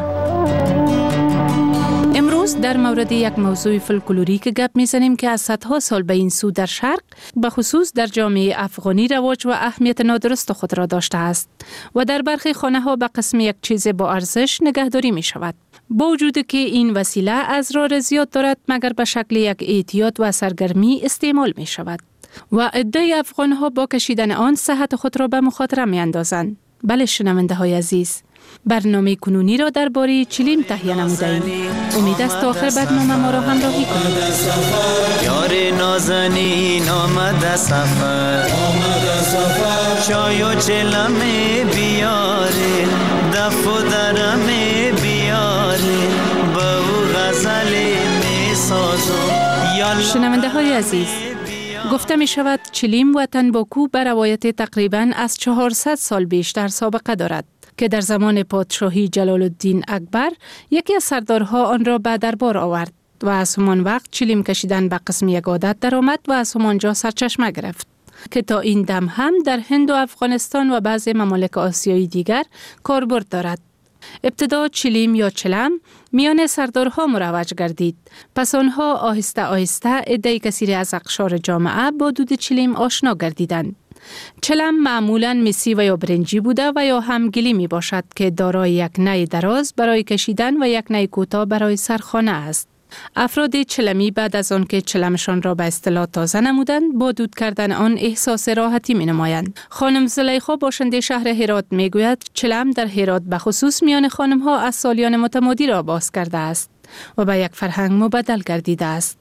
امروز در مورد یک موضوع فولکلوریک گپ میزنیم که از صدها سال به این سو در شرق به خصوص در جامعه افغانی رواج و اهمیت نادرست خود را داشته است و در برخی خانه ها به قسم یک چیز با ارزش نگهداری می شود. با وجود که این وسیله ازرار زیاد دارد مگر به شکل یک احتیاط و سرگرمی استعمال می شود و عده افغان ها با کشیدن آن صحت خود را به مخاطره می اندازند. بله شنونده های عزیز، برنامه کنونی را درباره چلیم تهیه نموده ایم. امید است تا آخر برنامه ما را همراهی کنید. یار نازنین آمد سفر، چای و چلم بیاره، دف و درم بیاره، با او غزل می سازم. شنونده های عزیز، گفته می شود چلیم و تنباکو به روایت تقریباً از چهارصد سال بیشتر سابقه دارد که در زمان پادشاهی جلال الدین اکبر یکی از سردارها آن را به دربار آورد و از همان وقت چلیم کشیدن به قسم یک عادت در آمد و از همانجا سرچشمه گرفت که تا این دم هم در هند و افغانستان و بعضی ممالک آسیایی دیگر کاربرد دارد. ابتدا چلیم یا چلم میان سردارها مروج گردید. پس آنها آهسته آهسته عده کثیر از اقشار جامعه با دود چلیم آشنا گردیدند. چلم معمولاً مسی و یا برنجی بوده و یا هم گلی می باشد که دارای یک نی دراز برای کشیدن و یک نی کوتاه برای سرخانه است. افراد چلمی بعد از آن که چلمشان را به اصطلاح تازه نمودند با دود کردن آن احساس راحتی می نمایند. خانم زلیخا باشنده شهر هرات می گوید چلم در هرات به خصوص میان خانم ها از سالیان متمادی را باز کرده است و به یک فرهنگ مبدل گردیده است.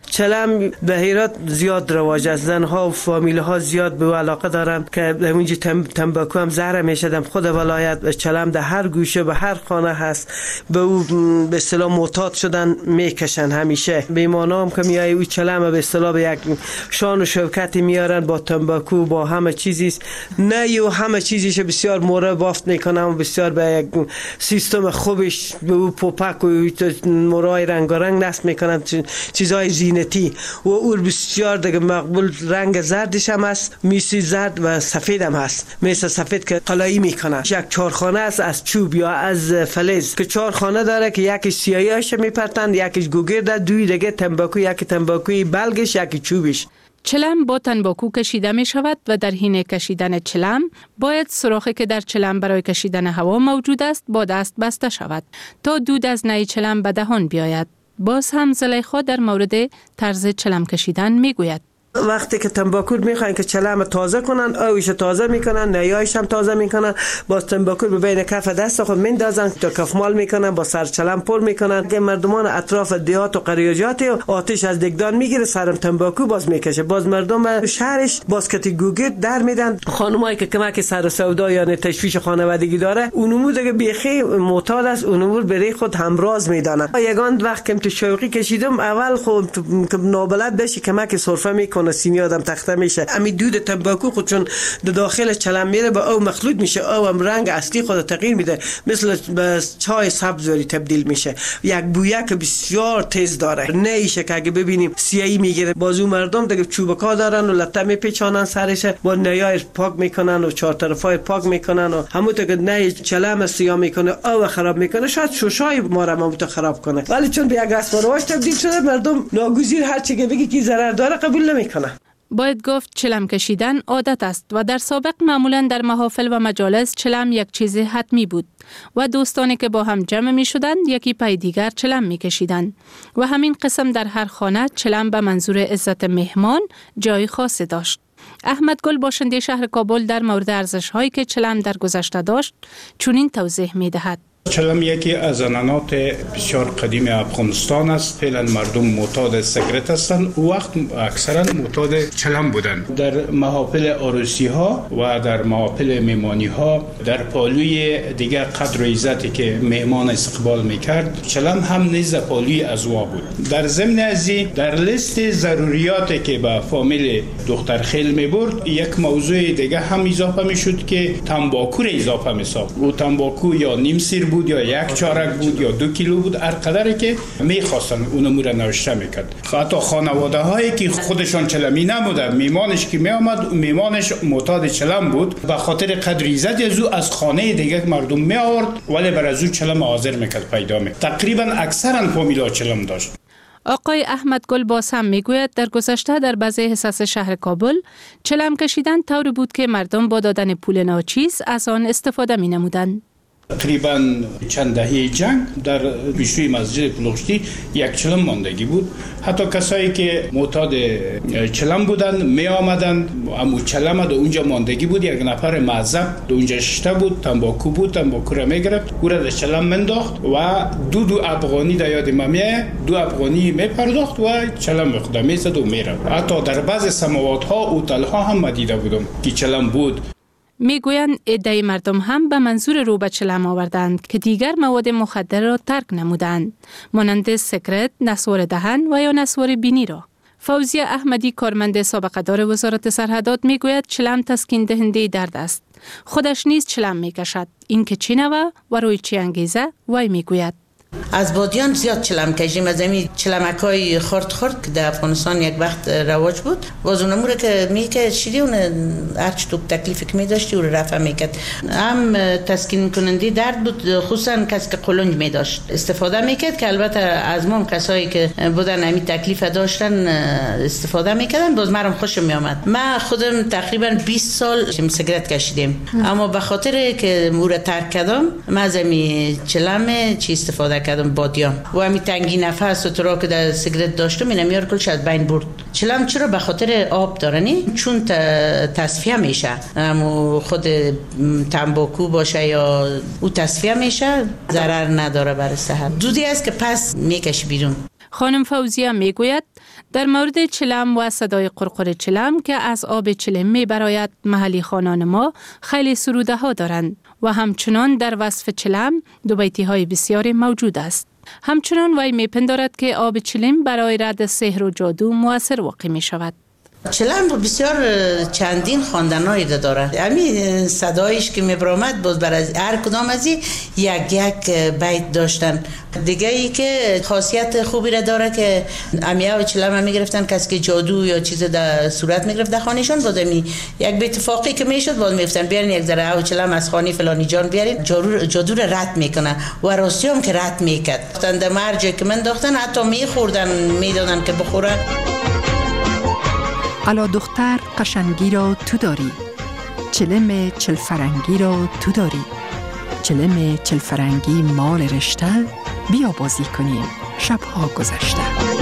چلم به هرات زیاد رواج است. زنها و فامیل ها زیاد به علاقه دارن که اونجا تم، تنباکو هم زهره میشدم. خود ولایت چلم در هر گوشه به هر خانه هست، به او به اصطلاح معتاد شدن میکشن همیشه. بیمانا هم که میای او چلم به اصطلاح به یک شان و شوکتی میارن با تنباکو با همه چیزی، نه و همه چیزیش بسیار موره بافت میکنن و بسیار به یک سیستم خوبش به او پوپک و مورای رنگارنگ نصب میکنن، چیزای زینتی و او بسیار دیگه مقبول. رنگ زردش هم هست، میسی زرد و سفید هم هست، مثل سفید که قلایی میکنن. یک چهارخانه است از چوب یا از فلز که چهارخانه داره که یکی سیاهیش میپرتند، یکیش گوگرد، دوی دیگه تنباکو، یکی تنباکوی بلگش، یکی چوبش. چلم با تنباکو کشیده می شود و در حین کشیدن چلم باید سوراخی که در چلم برای کشیدن هوا موجود است با دست بسته شود تا دود از نی چلم به دهان بیاید. باز هم زلیخا در مورد طرز چلم کشیدن می گوید. وقتی که تنباکو میخواین که چلم تازه کنن، اویش تازه میکنن، نیایش هم تازه میکنن، باز تنباکو به بین کف دست خود میندازن تا کفمال میکنن، با سر چلم پر میکنن که مردمان اطراف دیهات و قریاجات آتش از دگدان میگیره، سرم تنباکو باز میکشه. باز مردم شهرش باز کتی گوگرد در میدن. خانمایی که کمک سر سودا یا تشویش خانوادگی داره اونمو دیگه بیخی معتاد است، اونمو برای خود همراز میدانن. یگان وقت که تو شوقی کشیدم اول خود نابلد بشی کمک سرفه میکنه، سینی آدم تخته میشه. امی دود تنباکو خود چون در داخل چلم میره با او مخلوط میشه، او هم رنگ اصلی خود تغییر میده، مثل به چای سبز وری تبدیل میشه. یک بویه که بسیار تیز داره، نیشه که اگه ببینیم سیاهی میگیره. بازو مردم دیگه چوبکا دارن و لطه میپیچانن سرش، با نیای پاک میکنن و چهار طرفای پاک میکنن و همون که نه چلم سیاه میکنه او خراب میکنه، شاید شوشای ما را ممت خراب کنه. ولی چون به یک اسبارواش تبدیل شده مردم ناگزیر هر چی که بگی که ضرر داره قبول نمیکنه. باید گفت چلم کشیدن عادت است و در سابق معمولاً در محافل و مجالس چلم یک چیز حتمی بود و دوستانی که با هم جمع می شدند یکی پای دیگر چلم می کشیدند و همین قسم در هر خانه چلم به منظور عزت مهمان جای خاصی داشت. احمد گل باشنده شهر کابل در مورد ارزش هایی که چلم در گذشته داشت چنین توضیح می دهد. چلم یکی از عنعنات بسیار قدیم افغانستان است. فعلا مردم معتاد سیگارت هستند، او وقت اکثرا معتاد چلم بودند. در محافل عروسی ها و در محافل مهمانی ها در پالوی دیگر قدر و عزتی که مهمان استقبال میکرد، چلم هم نیز پالوی ازوا بود. در ضمن ازی در لیست ضروریاتی که به فامیل دخترخیل میبرد، یک موضوع دیگه هم اضافه میشد که تنباکو را اضافه میساخت. او تنباکو یا نیم سیر بود یا یک چارک بود یا دو کیلو بود، هر قدری که میخواستن اونمو را نوشته میکرد. حتی خانواده هایی که خودشان چلمی نبوده، میمانش که میامد، میمانش معتاد چلم بود، به خاطر قدر عزت از او از خانه دیگه مردم می آورد ولی بر از او چلم حاضر میکرد پیدا می. تقریبا اکثرا فامیلا چلم داشت. آقای احمد گل باسم میگوید در گذشته در بعضی حصص شهر کابل چلم کشیدن طوری بود که مردم با دادن پول ناچیز از آن استفاده می نمودند. تقریبا چند دهه جنگ در پیشروی مسجد پلوشتی یک چلم ماندگی بود. حتی کسایی که معتاد چلم بودند می آمدند، امو چلم در اونجا ماندگی بود، یک نفر معذب در اونجا ششته بود، تنباکو بود، تنباکو را می گرفت، او را در چلم منداخت و دو دو افغانی در یاد ممیه دو افغانی می پرداخت و چلم به خدا می زد و می رفت. حتی در بعض سماوات ها اوتل ها هم مدیده بودم که چلم بود. میگویند عده مردم هم به منظور رو به چلم آوردند که دیگر مواد مخدر را ترک نمودند، مانند سیگارت، نسوار دهن و یا نسوار بینی را. فوزیه احمدی کارمند سابقه دار وزارت سرحدات میگوید چلم تسکین دهنده درد است. خودش نیز چلم میکشد. این که چی نوه و روی چی انگیزه وای میگوید. از بادیان زیاد چلم کشیم، از این چلمکای خرد خرد که در افغانستان یک وقت رواج بود، باز اونمو که میکرد شیری اون هرچی تو تکلیفی که میداشتی اون رفع میکرد. هم تسکین کننده درد بود، خصوصا کسی که قلنج میداشت استفاده میکرد که البته از ما کسایی که بودن همین تکلیف داشتن استفاده میکردن. باز مرم خوشم میامد. من خودم تقریبا بیست سال سیگارت کشیدم، اما به خاطر که مور ترک کردم من از می چلم چی استفاده کردم بادیان و همین تنگی نفس و ترا که در سیگارت داشتم اینم یار کلش از بین برد. چلم چرا؟ به خاطر آب دارنی، چون تصفیه میشه، اما خود تنباکو باشه یا او تصفیه میشه، ضرر نداره برای صحت. دودی است که پس میکشی بیرون. خانم فوزیه میگوید در مورد چلم و صدای قرقر چلم که از آب چلم میبراید، محلی خانان ما خیلی سروده ها دارند و همچنان در وصف چلم دو بیتی های بسیاری موجود است. همچنان وی میپندارد که آب چلم برای رد سحر و جادو مؤثر واقع می شود. چلم بسیار چندین خواندنایی داره. همین صدایش که میبرامد باز بر از هر کدام از یک یک بیت داشتن. دیگه ای که خاصیت خوبی را داره که امیه و چلم هم میگرفتن کسی که جادو یا چیز در صورت میگرفت در خانهشون، باز امی یک به اتفاقی که میشد باز میفتن بیارین یک ذره او چلم از خانه فلانی جان بیارین، جادو را رد میکنن و راستی هم که رد میکرد. در مرجع که من داختن حتی میخوردن میدادن که بخورن. الا دختر قشنگی را تو داری، چلم چل فرنگی را تو داری، چلم چل فرنگی مال رشته، بیا بازی کنیم شبها گذشته.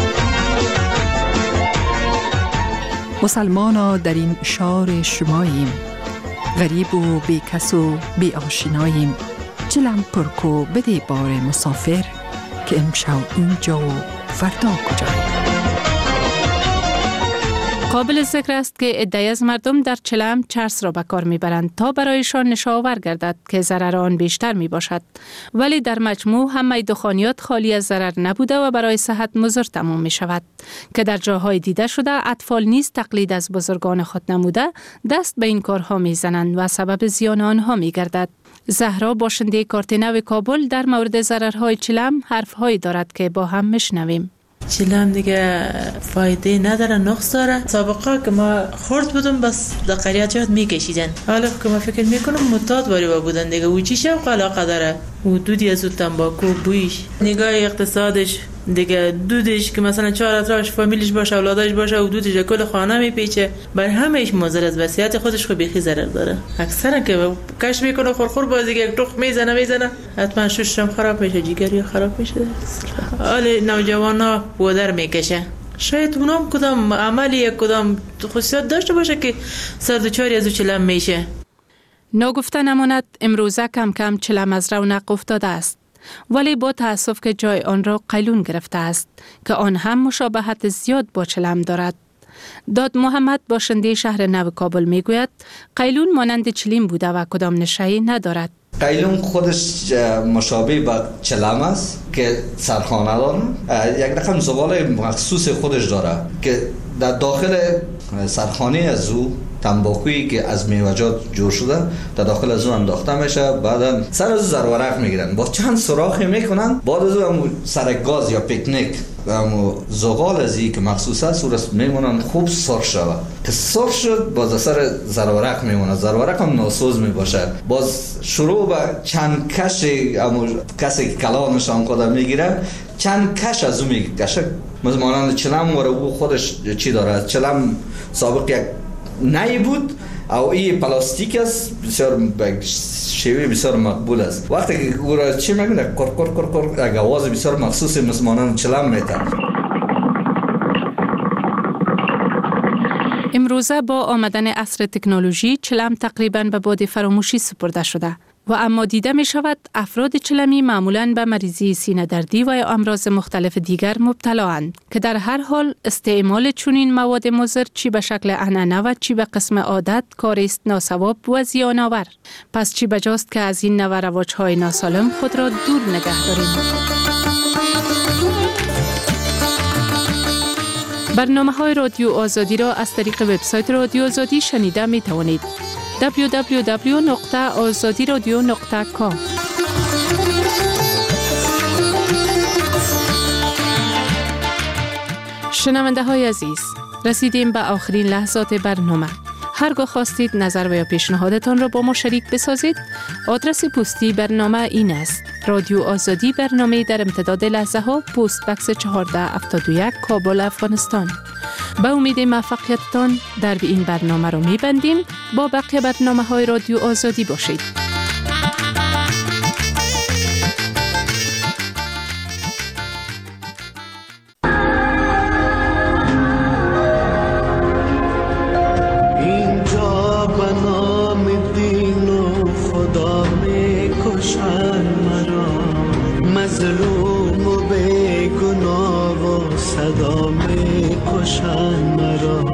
مسلمانا در این شار شماییم، غریب و بی کس و بی آشناییم، چلم پرکو بده بار مسافر، که امشب اینجا و فردا کجاییم. قابل ذکر است که عده‌ای از مردم در چلم چرس را به کار میبرند تا برایشان نشاور گردد که ضرر آن بیشتر می باشد، ولی در مجموع همه دخانیات خالی از ضرر نبوده و برای صحت مضر تمام می شود که در جاهای دیده شده اطفال نیز تقلید از بزرگان خود نموده دست به این کارها می زنند و سبب زیان آنها می گردد. زهرا باشنده کارت نو کابل در مورد ضررهای چلم حرفهایی دارد که با هم میشنویم. چلم دیگه فایده نداره، نقص داره. سابقا که ما خورد بودم بس در قریات یاد میکشیدن، حالا که ما فکر میکنم متاد باری با بودن دیگه و چی شوق علاقه داره و دودی از تنباکو بویش، نگاه اقتصادش دیگه، دودش که مثلا چهار افرادش فامیلش باشه، اولادش باشه و دودش کل خانه میپیچه، بر همهش مضر است. وصیت خودش خو بیخی ضرر داره. اکثرا که کش میکنه خورخور باز دیگه یک تخم میزنه میزنه حتما ششم خراب میشه، جگری خراب میشه. حال نوجوانا بودر میکشه. شاید اونام کدام عملی کدام خصوصیت داشته باشه که سر دوچاری از چلم میشه. نگفته نماند امروزه کم کم چلم از رونق افتاده است. ولی با تأسف که جای آن را قیلون گرفته است که آن هم مشابهت زیاد با چلم دارد. داد محمد باشنده شهر نو کابل می گوید قیلون مانند چلیم بوده و کدام نشأهی ندارد. قیلون خودش مشابه با چلم است که سرخانه داره. یک رقم زباله مخصوص خودش داره که در داخل سرخانه از او تنباکویی که از میوه‌جات جور شده در داخل از اون انداخته میشه، بعدا سر از زرورق میگیرن، با چند سوراخی میکنن، بعد از اون سر گاز یا پیکنیک و زغال ازی که مخصوص است او میمونن خوب سرخ شود. که سرخ شد باز سر زرورق میمونه، زرورق هم ناسوز میباشه، باز شروع به چند کش امو کسی که کلانش هم خودم میگیره چند کش از اون میکشه. مثل مانند چلم وره او خودش چی داره، چلم سابق یک نهی بود او این پلاستیک است، بسیار شیوه بسیار مقبول است. وقتی که او را چی میکنه کر کر کر کر آواز بسیار مخصوصی مثل مانند چلم میتن. امروزه با آمدن عصر تکنولوژی چلم تقریباً به باد فراموشی سپرده شده و اما دیده می شود افراد چلمی معمولاً به مریضی سینه دردی و امراض مختلف دیگر مبتلا اند که در هر حال استعمال چنین مواد مضر چی به شکل عنعنه و چی به قسم عادت کاری است ناصواب و زیان آور. پس چی بجاست که از این نوع رواج‌های ناسالم خود را دور نگه داریم. برنامه‌های رادیو آزادی را از طریق وبسایت رادیو آزادی شنیده می توانید. دبلیو دبلیو دبلیو نقطه آزادی رادیو نقطه کام. شنونده های عزیز، رسیدیم به آخرین لحظات برنامه. هرگاه خواستید نظر و یا پیشنهادتان را با ما شریک بسازید، آدرس پستی برنامه این است: رادیو آزادی، برنامه در امتداد لحظه ها، پست بکس چهارده هفتاد و یک، کابل، افغانستان. با امید موفقیتتان در این برنامه را می‌بندیم. با بقیه برنامه‌های رادیو آزادی باشید. اینجا به نام دین و خدا می‌کشن مرا، مظلوم و بی‌گناه و صدا می‌کشن مرا،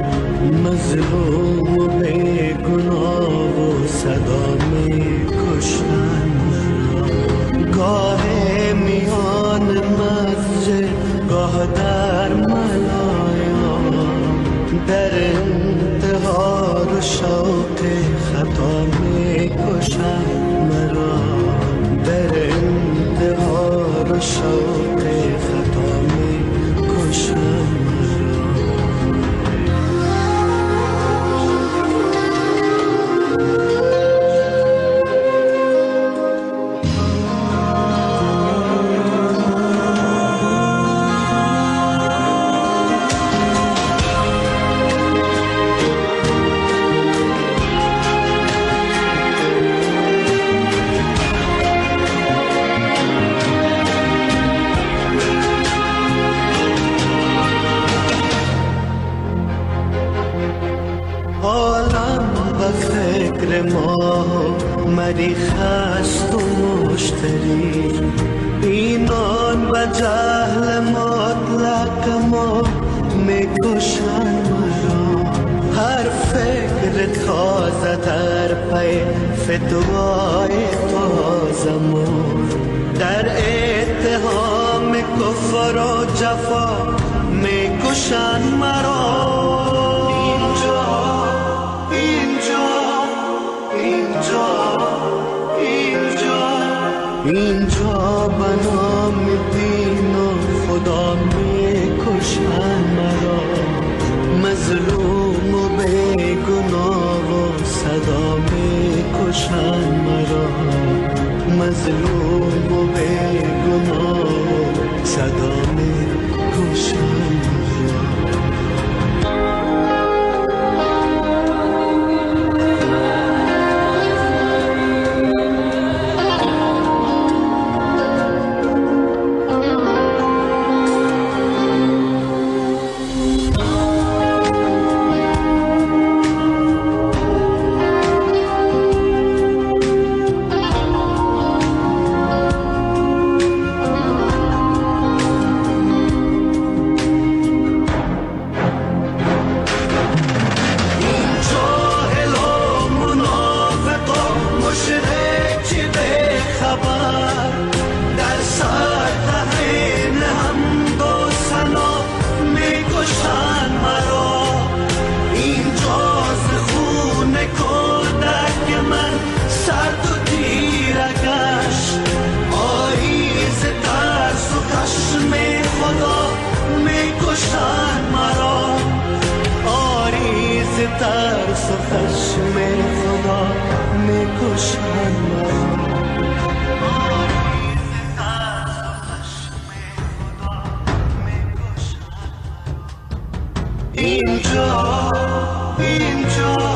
مظلوم و بی‌گناه و صدا می‌کشن مرا. گاه میان مسجد، گاه در ملایان، در انتحار و شوق خطا می‌کشن مرا، در انتحار و شوق خطا می‌کشن. مریخ هست و مشتری، اینان و جهل مطلق ما میکشن مرا. هر فکر تازه در پی فتوای تازمون، در اتهام کفر و جفا میکشن مرا. اینجا به نام دین و خدا میکشن مرا، مظلوم و بیگناه و صدا میکشن مرا، مظلوم و بیگناه و صدا میکشن مرا. ترس و خشم خدا میکشن مرا. اینجا اینجا